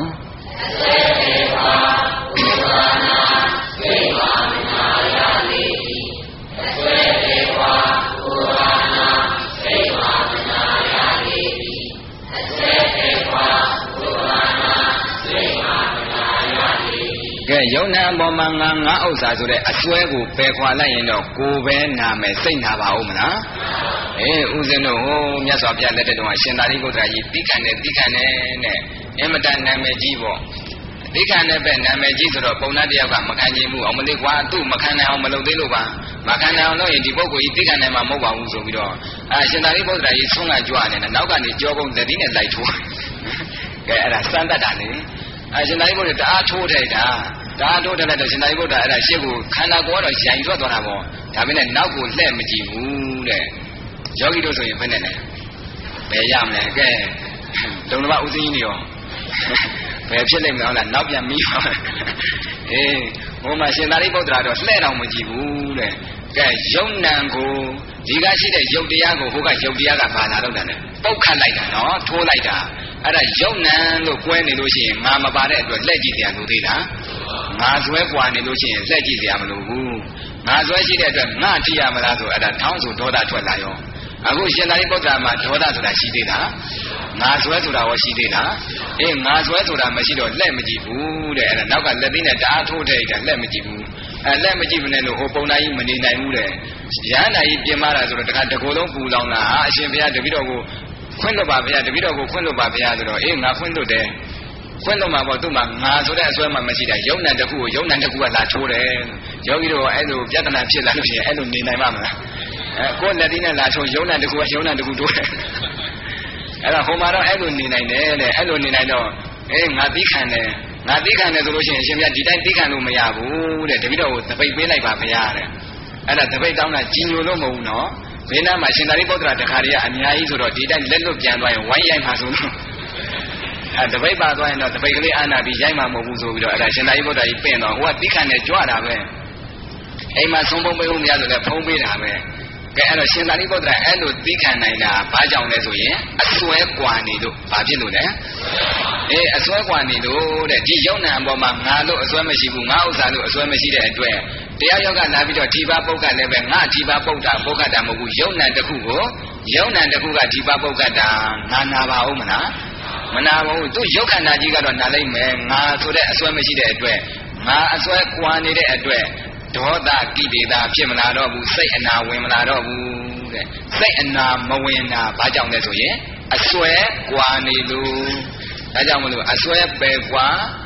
ကဲယုံနာအပေါ်မှာငါငါဥစ္စာဆိုတဲ့အစွဲကိုပယ်ခွာလိုက်ရင်တော့ကိုယ်ပဲနာမယ်စိတ်နာပါဦးမလားအေးဦးဇင်းတို့ဟိုမြတ်စွာဘုရားလက်ထက်တုန်းကရှင်သာရိပုတ္တရာကြီးတိခံတယ်တိခံတယ်နဲ့အင်မတန်နာမည်ကြီးပေါ့တိခံတဲ့ပဲနာမည်ကြီးဆိုတော့ပုံနာတယောက်ကမခံနိုင်ဘူးအောင်မလေးကွာသူ့မခံနိုင်အောင်မလုပ်သေးလို့ပါမခံနိုင်အောင်လုပ်ရင်ဒီပုဂ္ဂိုလ်ကြီးတိခံနိုင်မှာမဟုတ်ပါဘူးဆိုပြီးတော့အာရှင်သာရိပုတ္တရာကြီးဆုံးကကြွနေတယ်နောက်ကနေကြောကုန်လက်ဒီနဲ့လိုက်ထိုးကဲအဲ့ဒါစမ်းတတ်တာလေအာရှင်သာရိပုတ္တရာတအားထိုးထိုက်တာတအားထိုးတယ်တော့ရှင်သာရိပုတ္တရာအဲ့ဒါရှေ့ကိုခန္ဓာကိုယ်ကတော့ရိုင်ထွက်သွားတာပေါ့ဒါပေမဲ့နောက်ကိုလှည့်မကြည့်ဘူးတဲ့ယောဂီတို့ဆိုရင်ဘယ်နဲ့လဲဘယ်ရမလဲကဲတုံတစ်ပါးဥသိင်းကြီးနေရောဘယ်ဖြစ်လိမ့်မလားနောက်ပြန်ပြီးပါအေးဟိုမှာရှင်သာရိပုတ္တရာတော့လှဲ့တော်မကြည့်ဘူးတဲ့ကဲယုံနံကိုဒီကရှိတဲ့ယုတ်တရားကိုဟိုကယုတ်တရားကဘာလာတော့တယ်လဲပုတ်ခတ်လိုက်တာနော်ထိုးလိုက်တာအဲ့ဒါယုံနံလို့ကွဲနေလို့ရှိရင်ငါမပါတဲ့အတွက်လှဲ့ကြည့်စရာလိုသေးလားငါဆွဲကွာနေလို့ရှိရင်လှဲ့ကြည့်စရာမလိုဘူးငါဆွဲရှိတဲ့အတွက်ငါကြည့်ရမလားဆိုအဲ့ဒါထောင်းဆိုဒေါသထွက်လာရောအခုရှင်သာရိပုတ္တရာမှာဒေါသဆိုတာရှိသေးလားငါဆွဲဆိုတာရောရှိသေးလားအေးငါဆွဲဆိုတာမရှိတော့လက်မကြည့်ဘူးတဲ့အဲ့ဒါနောက်ကလက်သိနဲ့တအားထိုးတဲ့တာလက်မကြည့်ဘူးအဲလက်မကြည့်ဘူးနဲ့လို့ဟိုပုံသားကြီးမနေနိုင်ဘူးတဲ့ရဟန္တာကြီးပြင်မာတာဆိုတော့တခါတကိုယ်လုံးပူလောင်တာဟာအရှင်ဘုရားတပည့်တော်ကိုခွင့်လွတ်ပါဘုရားတပည့်တော်ကိုခွင့်လွတ်ပါဘုရားဆိုတော့အေးငါခွင့်လွတ်တယ်ခွင့်လွတ်မှာပေါ့သူ့မှာငါဆိုတဲ့အစွဲမှမရှိတာယုံနံတစ်ခုကိုယုံနံတစ်ခုကလာချိုးတယ်ယောဂီတို့အဲ့လိုပြဿနာဖြစ်လာလို့ရှိရင်အဲ့လိုနေနိုင်မှာမလားအဲကိုယ်လက်သေးနဲ့လာချိုးယုံနံတစ်ခုကယုံနံတစ်ခုတိုးတယ်အဲ့ဒါဟိုမှာတော့အဲ့လိုနေနိုင်တယ်တဲ့အဲ့လိုနေနိုင်တော့အေးငါသိခံတယ်ငါသိခံတယ်ဆိုလို့ရှိရင်အရှင်မြတ်ဒီတိုင်းသိခံလို့မရဘူးတဲ့တပည့်တော်ကိုတပိတ်ပေးလိုက်ပါဘုရားတဲ့အဲ့ဒါတပိတ်တောင်းတာကြီးညိုလို့မဟုတ်ဘူးနော်ဘေးနားမှာရှင်သာရိပုတ္တရာတခါတည်းကအများကြီးဆိုတော့ဒီတိုင်းလက်လွတ်ပြန်သွားရင်ဝိုင်းရိုက်မှာဆိုလို့အဲတပိတ်ပါသွားရင်တော့တပိတ်ကလေးအာနာပြီးရိုက်မှာမဟုတ်ဘူးဆိုပြီးတော့အဲ့ဒါရှင်သာရိပုတ္တရာကြီးပင့်တော့ဟိုကသိခံတယ်ကြွတာပဲအိမ်မှာဆုံးဖုံးပေးဖို့မရဆိုလည်းဖုံးပေးတာပဲကဲအဲ့တော့ရှင်သာရိပုတ္တရာအဲ့လိုသိခံနိုင်တာဘာကြောင့်လဲဆိုရင်အစွဲကွာနေလို့ဘာဖြစ်လို့လဲအေးအစွဲကွာနေလို့တဲ့ဒီယုံနံအပေါ်မှာငါလို့အစွဲမရှိဘူးငါဥစ္စာလို့အစွဲမရှိတဲ့အတွက်တရားယောဂလာပြီးတော့ဒီပါပုဂ္ဂတ်လည်းပဲငါဒီပါပုဂ္ဂတာပုဂ္ဂတာမဟုတ်ဘူးယုံနံတစ်ခုကိုယုံနံတစ်ခုကဒီပါပုဂ္ဂတာငါနာပါဦးမလားမနာပါဘူးသူယုတ်ခန္ဓာကြီးကတော့နာလိုက်မယ်ငါဆိုတဲ့အစွဲမရှိတဲ့အတွက်ငါအစွဲကွာနေတဲ့အတွက်ဒေါသကိလေသာဖြစ်မလာတော့ဘူးစိတ်အနာဝင်မလာတော့ဘူးတဲ့စိတ်အနာမဝင်တာဘာကြောင့်လဲဆိုရင်အစွဲကွာနေလို့ဒါကြောင့်မလို့အစွဲပယ်ကွာ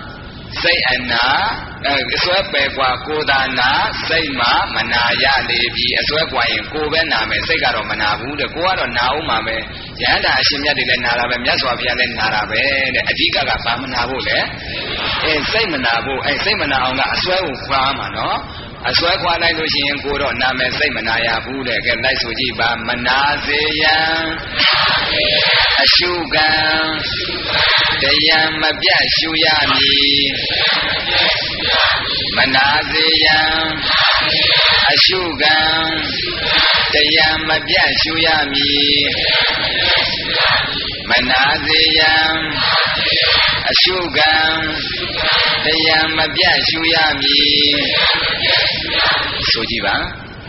စိတ်အနာအစွဲပယ်กว่าကိုယ်သာနာစိတ်မှမနာရလေပြီအစွဲกว่าရင်ကိုယ်ပဲနာမယ်စိတ်ကတော့မနာဘူးတဲ့ကိုယ်ကတော့နာအောင်မှာပဲရဟန္တာအရှင်မြတ်တွေလည်းနာတာပဲမြတ်စွာဘုရားလည်းနာတာပဲတဲ့အဓိကကဘာမနာဖို့လဲအဲစိတ်မနာဖို့အဲစိတ်မနာအောင်ကအစွဲကိုခွာမှာနော်အစွဲခွာလိုက်လို့ရှိရင်ကိုယ်တော့နာမယ်စိတ်မနာရဘူးတဲ့ကဲလိုက်ဆိုကြည့်ပါမနာစေရန်အရှုခံတရားမပြတ်ရှုရမည်မနာစေရန်အရှုခံတရားမပြတ်ရှုရမည်မနာစေရန်အရှုခံတရားမပြတ်ရှုရမည်ဆိုကြည့်ပါ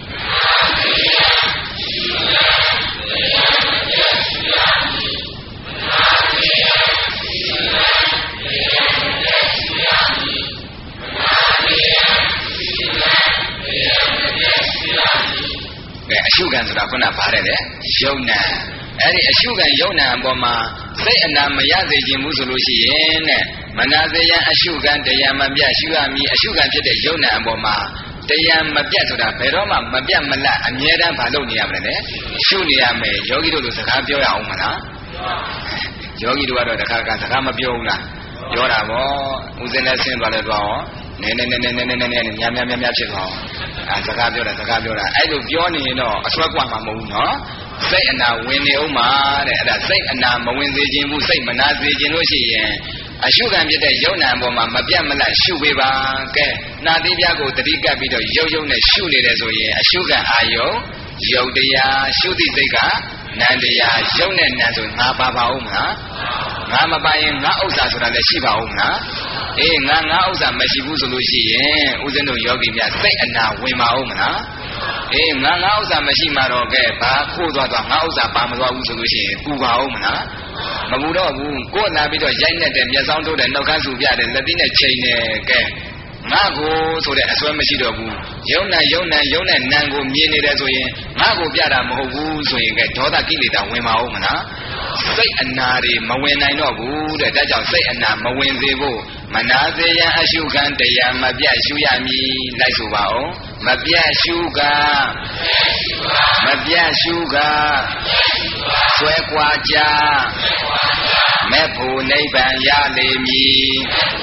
အရှုခံဆိုတာခုနဗါတယ်လေယုံနာအဲ့ဒီအရှုခံယုံနာအပေါ်မှာစိတ်အနာမရစေခြင်းဘူးဆိုလို့ရှိရင်တဲ့မနာစေရန်အရှုခံတရားမပြတ်ရှုရမည်အရှုခံဖြစ်တဲ့ယုံနာအပေါ်မှာတရားမပြတ်ဆိုတာဘယ်တော့မှမပြတ်မလတ်အမြဲတမ်းမလုပ်နေရမလဲလေရှုနေရမယ်ယောဂီတို့လိုစကားပြောရအောင်မလားယောဂီတို့ကတော့တခါကစကားမပြောဘူးလားပြောတာဗောဦးစင်းနဲ့ဆင်းသွားလဲသွားအောင်နည်းနည်းနည်းနည်းနည်းနည်းနည်းနည်းများများများများဖြစ်သွားအောင်အဲစကားပြောတာစကားပြောတာအဲ့လိုပြောနေရင်တော့အစွဲกว่าမှာမဟုတ်ဘူးနော်စိတ်အနာဝင်နေအောင်မှာတဲ့အဲ့ဒါစိတ်အနာမဝင်စေခြင်းဘူးစိတ်မနာစေခြင်းလို့ရှိရင်အရှုခံဖြစ်တဲ့ယုံနာပေါ်မှာမပြတ်မလတ်ရှုပေးပါကဲနာသီးပြားကိုတတိကပ်ပြီးတော့ရုပ်ရုပ်နဲ့ရှုနေတယ်ဆိုရင်အရှုခံအာယုံယုတ်တရားရှုသည့်စိတ်ကနန္တရားယုံနဲ့နံဆိုငါပါပါဦးမလားငါမပါရင်ငါဥစ္စာဆိုတာလည်းရှိပါဦးမလားအေးငါငါဥစ္စာမရှိဘူးဆိုလို့ရှိရင်ဦးဇင်းတို့ယောဂီများစိတ်အနာဝင်ပါဦးမလားအေးငါငါဥစ္စာမရှိမှတော့ကဲဘာခိုးသွားသွားငါဥစ္စာပါမသွားဘူးဆိုလို့ရှိရင်ပူပါဦးမလားမပူတော့ဘူးကိုယ်လာပြီးတော့ရိုက်နေတဲ့မျက်စောင်းထိုးတဲ့နှုတ်ခမ်းဆူပြတဲ့လက်သီးနဲ့ချိန်နေကဲငါကိုဆိုတဲ့အစွဲမရှိတော့ဘူးယုံနဲ့ယုံနဲ့ယုံနဲ့နံကိုမြင်နေတယ်ဆိုရင်ငါကိုပြတာမဟုတ်ဘူးဆိုရင်ကဲဒေါသကိလေသာဝင်ပါဦးမလားစိတ်အနာတွေမဝင်နိုင်တော့ဘူးတဲ့ဒါကြောင့်စိတ်အနာမဝင်စေဖို့မနာစေရန်အရှုခံတရားမပြတ်ရှုရမည်လိုက်ဆိုပါဦးမပြတ်ရှုကမပြတ်ရှုကဆွဲကွာကြမဲ့ဖို့နိဗ္ဗာန်ရလေမည်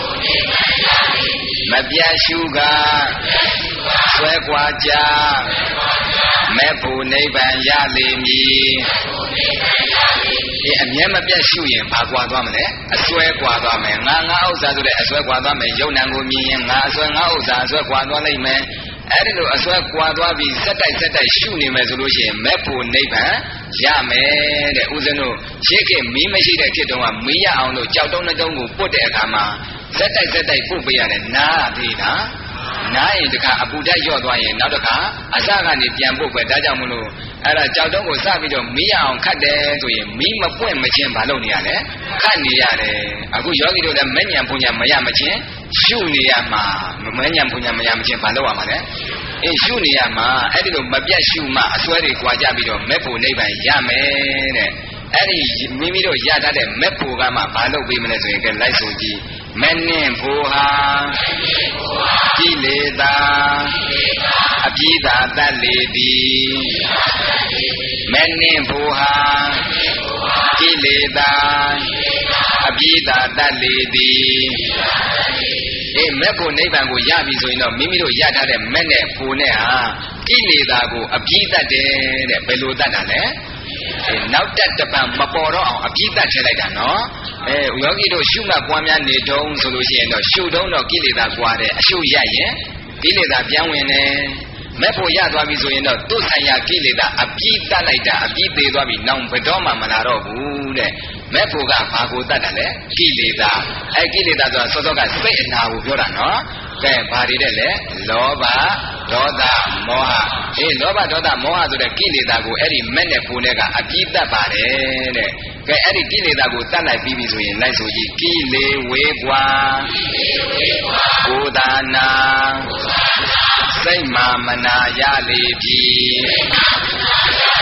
မပြတ်ရှုကဆွဲကွာကြမဲ့ဖို့နိဗ္ဗာန်ရလေမည်ဒီအမြဲမပြတ်ရှုရင်ဘာကွာသွားမလဲအစွဲကွာသွားမယ်ငါငါဥစ္စာဆိုတဲ့အစွဲကွာသွားမယ်ယုံနံကိုမြင်ရင်ငါအစွဲငါဥစ္စာအစွဲကွာသွားလိမ့်မယ်အဲ့ဒီလိုအစွဲကွာသွားပြီးစက်တိုက်စက်တိုက်ရှုနေမယ်ဆိုလို့ရှိရင်မဲ့ဖို့နိဗ္ဗာန်ရမယ်တဲ့ဦးဇင်းတို့ရှေ့ကမီးမရှိတဲ့ခေတ်တုန်းကမီးရအောင်လို့ကြောက်တုံးတုံးကိုပုတ်တဲ့အခါမှာစက်တိုက်စက်တိုက်ပုတ်ပေးရတယ်နားသေးတာနားရင်တခါအပူဓာတ်လျော့သွားရင်နောက်တခါအစကနေပြန်ပုတ်ပဲဒါကြောင့်မလို့အဲ့ဒါကြောက်တုံးကိုစပြီးတော့မီးရအောင်ခတ်တယ်ဆိုရင်မီးမပွင့်မချင်းဘာလုပ်နေရလဲခတ်နေရတယ်အခုယောဂီတို့လည်းမဉ္ဇဉ်ပူညာမရမချင်းရှုနေရမှာမဉ္ဇဉ်ပူညာမရမချင်းဘာလုပ်ရမှာလဲအေးရှုနေရမှာအဲ့ဒီလိုမပြတ်ရှုမှအစွဲတွေကြွားကြပြီးတော့မဲ့ဖို့နိဗ္ဗာန်ရမယ်တဲ့အဲ့ဒီမိမိတို့ရတတ်တဲ့မဲ့ဖို့ကမှဘာလုပ်ပေးမလဲဆိုရင်ကလိုက်ဆိုကြည့်မနှင့်ဖို့ဟာကိလေသာအပြည့်သာတတ်လေသည်မနှင့်ဖို့ဟာကိလေသာအပြည့်သာတတ်လေသည်အေးမဲ့ဖို့နိဗ္ဗာန်ကိုရပြီဆိုရင်တော့မိမိတို့ရထားတဲ့မဲ့နဲ့ဖို့နဲ့ဟာကိလေသာကိုအပြည့်တတ်တယ်တဲ့ဘယ်လိုတတ်တာလဲနောက်တက်တပံမပေါ်တော့အောင်အပြည့်တတ်ထည့်လိုက်တာနော်အဲယောဂီတို့ရှုမှတ်ပွားများနေတုံးဆိုလို့ရှိရင်တော့ရှုတုံးတော့ကိလေသာကွာတယ်အရှုရရင်ကိလေသာပြန်ဝင်တယ်မဲ့ဖို့ရသွားပြီဆိုရင်တော့သူ့ဆိုင်ရာကိလေသာအပြည့်တတ်လိုက်တာအပြည့်သေးသွားပြီနောက်ဘယ်တော့မှမလာတော့ဘူးတဲ့မဲ့ဖို့ကဘာကိုတတ်တယ်လဲကိလေသာအဲကိလေသာဆိုတာစောစောကစိတ်အနာကိုပြောတာနော်ကဲဘာတွေတဲ့လဲလောဘဒေါသမောဟအေးလောဘဒေါသမောဟဆိုတဲ့ကိလေသာကိုအဲ့ဒီမဲ့နဲ့ဖို့နဲ့ကအပြည့်တတ်ပါတယ်တဲ့ကဲအဲ့ဒီကိလေသာကိုတတ်လိုက်ပြီးပြီဆိုရင်လိုက်ဆိုကြည့်ကိလေဝေကွာကိုယ်သာနာစိတ်မာမနာရလေပြီ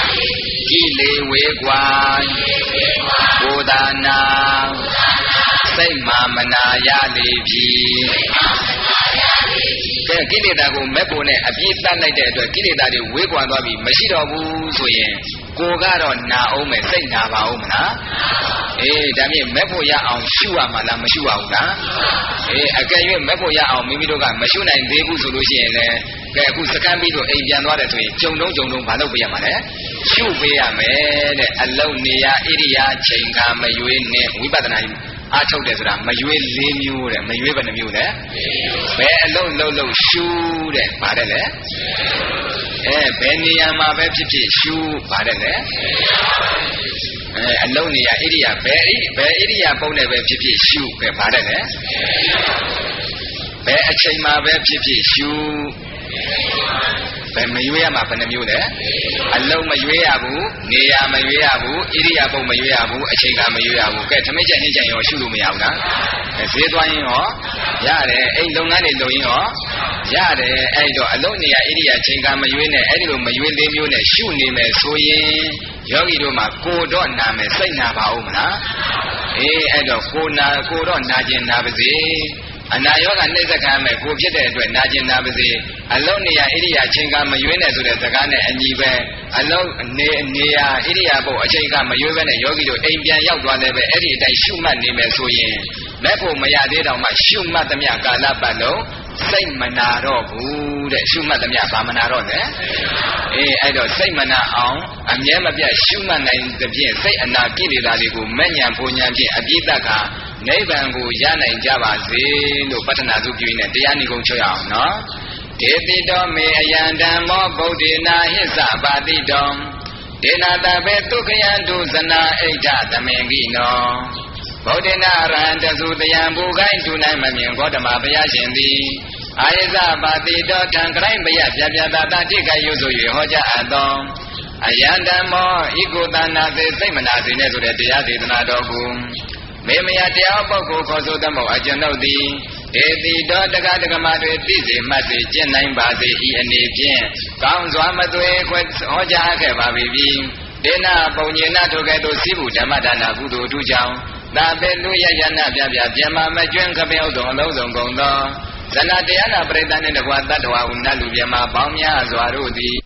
ကိလေဝေကွာကိုယ်သာနာစိတ်မာမနာရလေပြီကဲကိလေသာကိုမဲ့ဖို့နဲ့အပြည့်တတ်လိုက်တဲ့အတွက်ကိလေသာတွေဝေးကွာသွားပြီးမရှိတော့ဘူးဆိုရင်ကိုကတော့နာအောင်မယ်စိတ်နာပါဦးမလားအေးဒါမြင်မဲ့ဖို့ရအောင်ရှုရမှာလားမရှုရဘူးလားအေးအကယ်၍မဲ့ဖို့ရအောင်မိမိတို့ကမရှုနိုင်သေးဘူးဆိုလို့ရှိရင်လည်းကဲအခုစကမ်းပြီးတော့အိမ်ပြန်သွားတယ်ဆိုရင်ကြုံတုံးကြုံတုံးမလုပ်ပေးရမှာလဲရှုပေးရမယ်တဲ့အလုံးနေရဣရိယာချိန်ခါမရွေးနဲ့ဝိပဿနာအားထုတ်တယ်ဆိုတာမရွေး၄မျိုးတဲ့မရွေးဘယ်နှမျိုးလဲဘယ်အလုံးလုံးလုံးရှုတဲ့ပါတယ်လေအဲဘယ်နေရာမှာပဲဖြစ်ဖြစ်ရှုပါတယ်လေအဲအလုံးနေရာဣရိယာဘယ်ဘယ်ဣရိယာပုံနဲ့ပဲဖြစ်ဖြစ်ရှုပဲပါတယ်လေဘယ်အချိန်မှာပဲဖြစ်ဖြစ်ရှုဘယ်မရွေးရမှာဘယ်နှမျိုးလဲအလုံးမရွေးရဘူးနေရာမရွေးရဘူးဣရိယာပုံမရွေးရဘူးအချိန်ကမရွေးရဘူးကဲသမီးချက်နှိမ့်ချက်ရောရှုလို့မရဘူးလားဈေးသွားရင်ရောရတယ်အဲ့လုပ်ငန်းတွေလုပ်ရင်ရောရတယ်အဲ့တော့အလုံးနေရာဣရိယာချိန်ကမရွေးနဲ့အဲ့ဒီလိုမရွေးလေးမျိုးနဲ့ရှုနေမယ်ဆိုရင်ယောဂီတို့မှာကိုတော့နာမယ်စိတ်နာပါဦးမလားအေးအဲ့တော့ကိုနာကိုတော့နာခြင်းနာပါစေအနာယောဂနှိစ္စခံမဲ့ကိုဖြစ်တဲ့အတွက်နာကျင်နာပါစေအလုံးနေရဣရိယာချိန်ကမရွေးနဲ့ဆိုတဲ့စကားနဲ့အညီပဲအလုံးနေနေရဣရိယာပုတ်အချိန်ကမရွေးပဲနဲ့ယောဂီတို့အိမ်ပြန်ရောက်သွားလည်းပဲအဲ့ဒီအတိုင်းရှုမှတ်နေမယ်ဆိုရင်မဲ့ဖို့မရသေးတော့မှရှုမှတ်သမျှကာလပတ်လုံးစိတ်မနာတော့ဘူးတဲ့ရှုမှတ်သမျှဘာမနာတော့လဲအေးအဲ့တော့စိတ်မနာအောင်အမြဲမပြတ်ရှုမှတ်နိုင်သဖြင့်စိတ်အနာကိလေသာတွေကိုမဲ့ညာပူညာဖြင့်အပြည့်တတ်ကနိဗ္ဗာန်ကိုရနိုင်ကြပါစေလို့ပတ္ထနာစုပြုနေတရားနိဂုံချုပ်ရအောင်နော်ဒေတိတော်မေအယံဓမ္မောဗုဒ္ဓေနာဟိသပါတိတောဒေနာတဘေဒုက္ခယံဒုဇနာအိဋ္ဌသမင်ကိနောဗုဒ္ဓနာရဟံတသုတယံဘူခိုင်းသူနိုင်မမြင်ဂေါတမဘုရားရှင်သည်အာယဇပါတိတောထံကရိုင်းမယပြပြတာတာတိကရွဆို၍ဟောကြားအပ်သောအယံဓမ္မောဤကိုတနာစေစိတ်မနာစေနဲ့ဆိုတဲ့တရားဒေသနာတော်ကိုမေမယတရားပုဂ္ဂိုလ်ခေါ်ဆိုသမောအကျွန်ုပ်သည်ဧတိတော်တက္ကတက္ကမတွေသိစေမှတ်စေကျင့်နိုင်ပါစေဤအနေဖြင့်ကောင်းစွာမသွေခွဲဟောကြားခဲ့ပါပြီဒေနပုံညေနထိုကဲ့သို့စိဗုဓမ္မဒါနကုသိုလ်ထူးကြောင့်သာပေလူရယနာပြပြပြမမကျွန်းခပင်ဥဒုံအလုံးစုံကုန်သောဇဏတရားနာပရိသတ်နှင့်တကွာတတ္တဝါဟုနတ်လူပြမပေါင်းများစွာတို့သည်